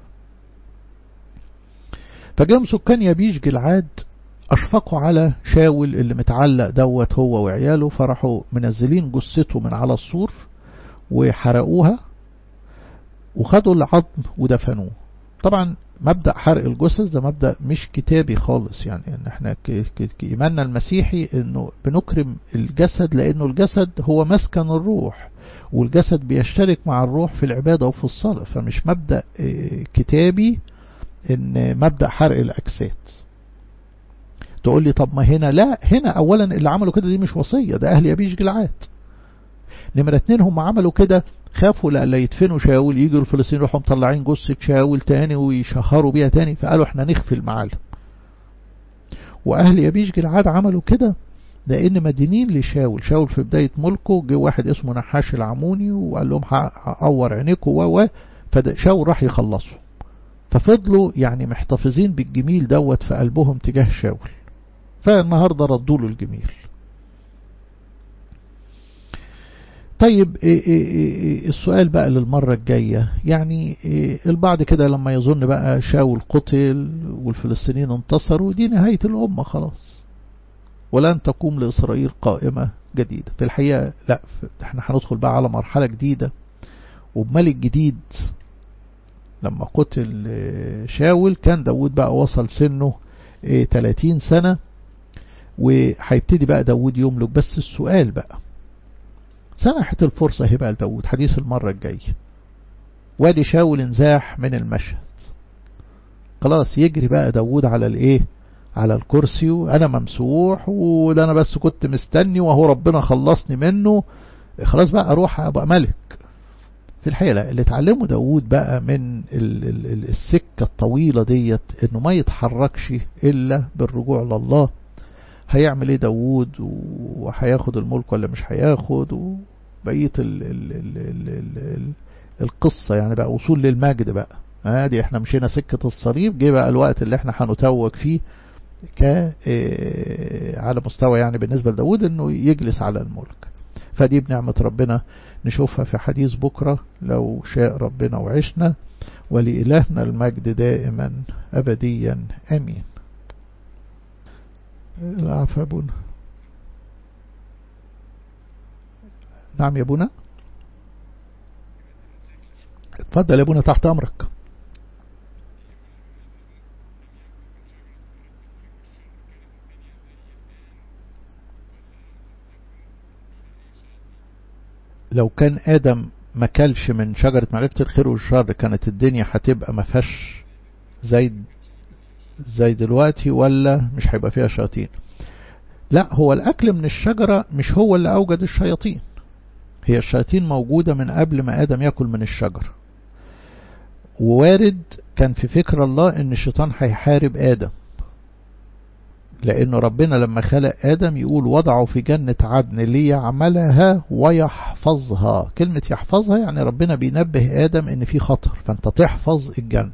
Speaker 1: فجام سكان يبيش جلعاد أشفقوا على شاول اللي متعلق دوت هو وعياله، فرحوا منزلين جثته من على السور وحرقوها وخدوا العظم ودفنوه. طبعا مبدأ حرق الجثث ده مبدأ مش كتابي خالص، يعني ان احنا إيماننا المسيحي انه بنكرم الجسد لانه الجسد هو مسكن الروح، والجسد بيشترك مع الروح في العبادة وفي الصلاة، فمش مبدأ كتابي ان مبدأ حرق الأجساد. تقول لي طب ما هنا لا، هنا اولا اللي عملوا كده دي مش وصية، ده اهل يبيش جلعاد. نمرة اتنين هم عملوا كده خافوا لا يدفنوا شاول، يجوا الفلسطينيين يروحوا مطلعين جثة شاول تاني ويشهروا بيها تاني، فقالوا احنا نخفي المعالم. واهل يبيش جلعاد عملوا كده لان مدينين لشاول. شاول في بداية ملكه جه واحد اسمه نحاش العموني وقال لهم هعور عينيكم و فشاول راح يخلصوا، ففضلوا يعني محتفظين بالجميل دوت في قلبهم تجاه شاول، فالنهاردة ردوا له الجميل. طيب إيه إيه إيه السؤال بقى للمرة الجاية، يعني إيه البعض كده لما يظن بقى شاول قتل والفلسطينيين انتصروا دي نهاية الأمة خلاص ولن تقوم لإسرائيل قائمة جديدة. في الحقيقة لا، احنا هندخل بقى على مرحلة جديدة وبملك جديد. لما قتل شاول كان داود بقى وصل سنه ثلاثين سنة وهيبتدي بقى داود يملك. بس السؤال بقى سنحت الفرصة هبقى لداود حديث المرة الجاية، وادي شاول انزاح من المشهد، خلاص يجري بقى داود على الايه، على الكرسي، وانا ممسوح وده انا بس كنت مستني وهو ربنا خلصني منه، خلاص بقى اروح ابقى ملك. في الحقيقة لا، اللي اتعلمه داود بقى من السكة الطويلة ديت انه ما يتحركش الا بالرجوع لله. هيعمل ايه داود وهياخد الملك ولا مش هياخد، وبقية ال ال ال ال ال ال القصة يعني بقى وصول للمجد بقى. ادي احنا مشينا سكة الصليب، جه بقى الوقت اللي احنا هنتوج فيه ك على مستوى يعني بالنسبة لداود انه يجلس على الملك. فدي بنعمة ربنا نشوفها في حديث بكرة لو شاء ربنا وعشنا، ولإلهنا المجد دائما أبديا آمين. العفو يا ابونا. نعم يا ابونا، اتفضل يا ابونا تحت امرك. لو كان آدم ما كلش من شجرة معرفة الخير والشر كانت الدنيا هتبقى ما فيهاش زي زي دلوقتي ولا مش هيبقى فيها شياطين؟ لا، هو الأكل من الشجرة مش هو اللي أوجد الشياطين، هي الشياطين موجودة من قبل ما آدم يأكل من الشجرة. ووارد كان في فكر الله ان الشيطان هيحارب آدم، لأنه ربنا لما خلق آدم يقول وضعه في جنة عدن ليعملها ويحفظها. كلمة يحفظها يعني ربنا بينبه آدم ان في خطر فانت تحفظ الجنة.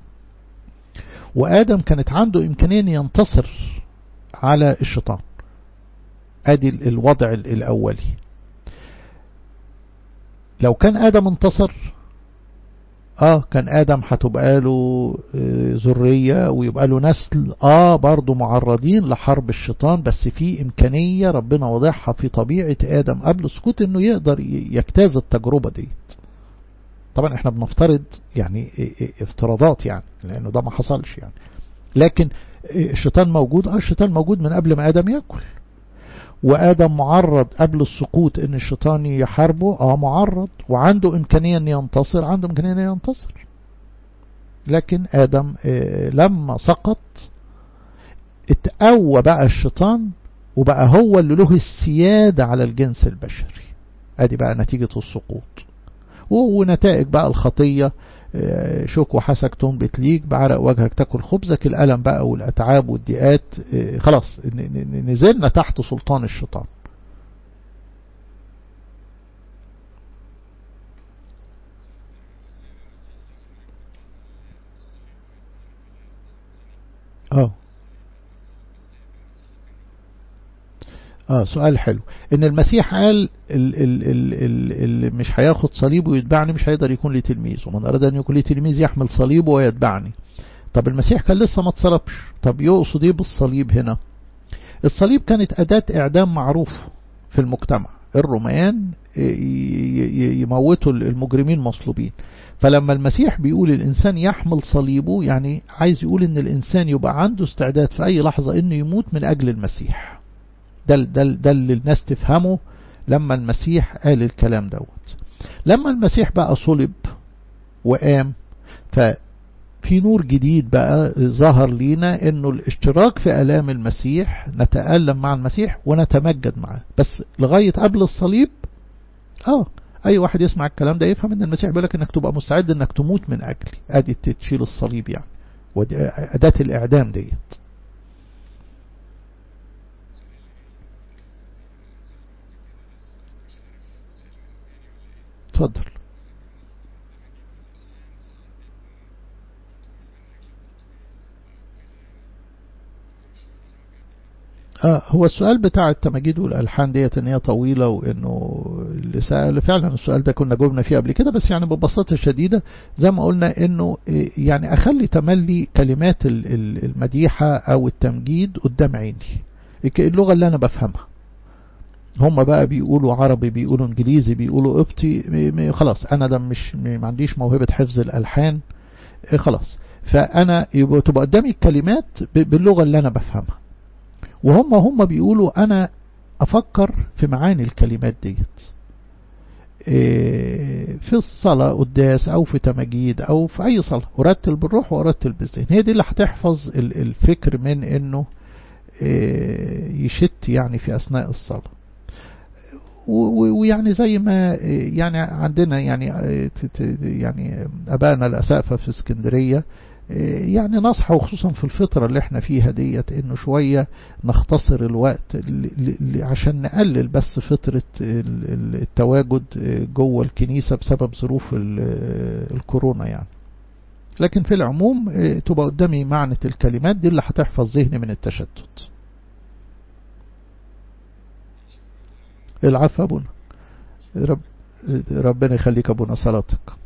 Speaker 1: وآدم كانت عنده إمكانية ينتصر على الشيطان، ادي الوضع الأولي. لو كان آدم انتصر اه كان آدم هتبقى له ذرية ويبقى له نسل، اه برضو معرضين لحرب الشيطان، بس في إمكانية ربنا وضعها في طبيعة آدم قبل السقوط انه يقدر يجتاز التجربة دي. طبعا احنا بنفترض يعني افتراضات يعني لانه ده ما حصلش يعني، لكن الشيطان موجود، اه الشيطان موجود من قبل ما آدم يأكل. وآدم معرض قبل السقوط ان الشيطان يحاربه، اه معرض وعنده امكانية ان ينتصر، عنده امكانية ان ينتصر. لكن آدم آه لما سقط اتقوى بقى الشيطان وبقى هو اللي له السيادة على الجنس البشري. ادي بقى نتيجة السقوط ونتائج بقى الخطية، شوك وحسك تنبت ليك، بعرق وجهك تاكل خبزك، الألم بقى والأتعاب والضيقات، خلاص نزلنا تحت سلطان الشيطان. اه اه سؤال حلو. ان المسيح قال اللي مش هياخد صليبه ويتبعني مش هيقدر يكون لي تلميذ، ومن اراد ان يكون لي تلميذ يحمل صليبه ويتبعني. طب المسيح كان لسه ما اتصلبش، طب يقصد ايه بالصليب هنا؟ الصليب كانت اداة اعدام معروف في المجتمع. الرومان يموتوا المجرمين مصلوبين. فلما المسيح بيقول الإنسان يحمل صليبه، يعني عايز يقول إن الإنسان يبقى عنده استعداد في أي لحظة إنه يموت من أجل المسيح. ده, ده, ده اللي الناس تفهمه لما المسيح قال الكلام دوت. لما المسيح بقى صلب وقام، ففي نور جديد بقى ظهر لينا، إنه الاشتراك في آلام المسيح، نتألم مع المسيح ونتمجد معه. بس لغاية قبل الصليب آه أي واحد يسمع الكلام ده يفهم إن المسيح بيقول لك إنك تبقى مستعد إنك تموت من أجلي. أدي تشيل الصليب يعني، وأداة الإعدام ديت. اتفضل. آه هو السؤال بتاع التماجيد والألحان ديت ان هي طويلة، وانه اللي سأل فعلا السؤال ده كنا جاوبنا فيه قبل كده، بس يعني ببساطة شديدة زي ما قلنا انه يعني اخلي تملي كلمات المديحة او التمجيد قدام عيني، اللغة اللي انا بفهمها. هم بقى بيقولوا عربي، بيقولوا انجليزي، بيقولوا قبطي، خلاص انا ده مش ما عنديش موهبة حفظ الألحان خلاص. فانا يبقى تبقى قدامي الكلمات باللغة اللي انا بفهمها، وهم هم بيقولوا أنا أفكر في معاني الكلمات ديت في الصلاة قداس أو في تمجيد أو في أي صلاة، أرتل بالروح وأرتل بالذهن. هي دي اللي هتحفظ الفكر من أنه يشت يعني في أثناء الصلاة. ويعني زي ما يعني عندنا يعني يعني أبانا الأسقفة في اسكندرية يعني نصح، وخصوصا في الفترة اللي احنا فيها ديت، انه شوية نختصر الوقت عشان نقلل بس فترة التواجد جوه الكنيسة بسبب ظروف الكورونا يعني. لكن في العموم تبقى قدامي معنى الكلمات دي اللي هتحفظ ذهني من التشتت. العفو ابونا، رب ربنا يخليك ابونا، صلاتك.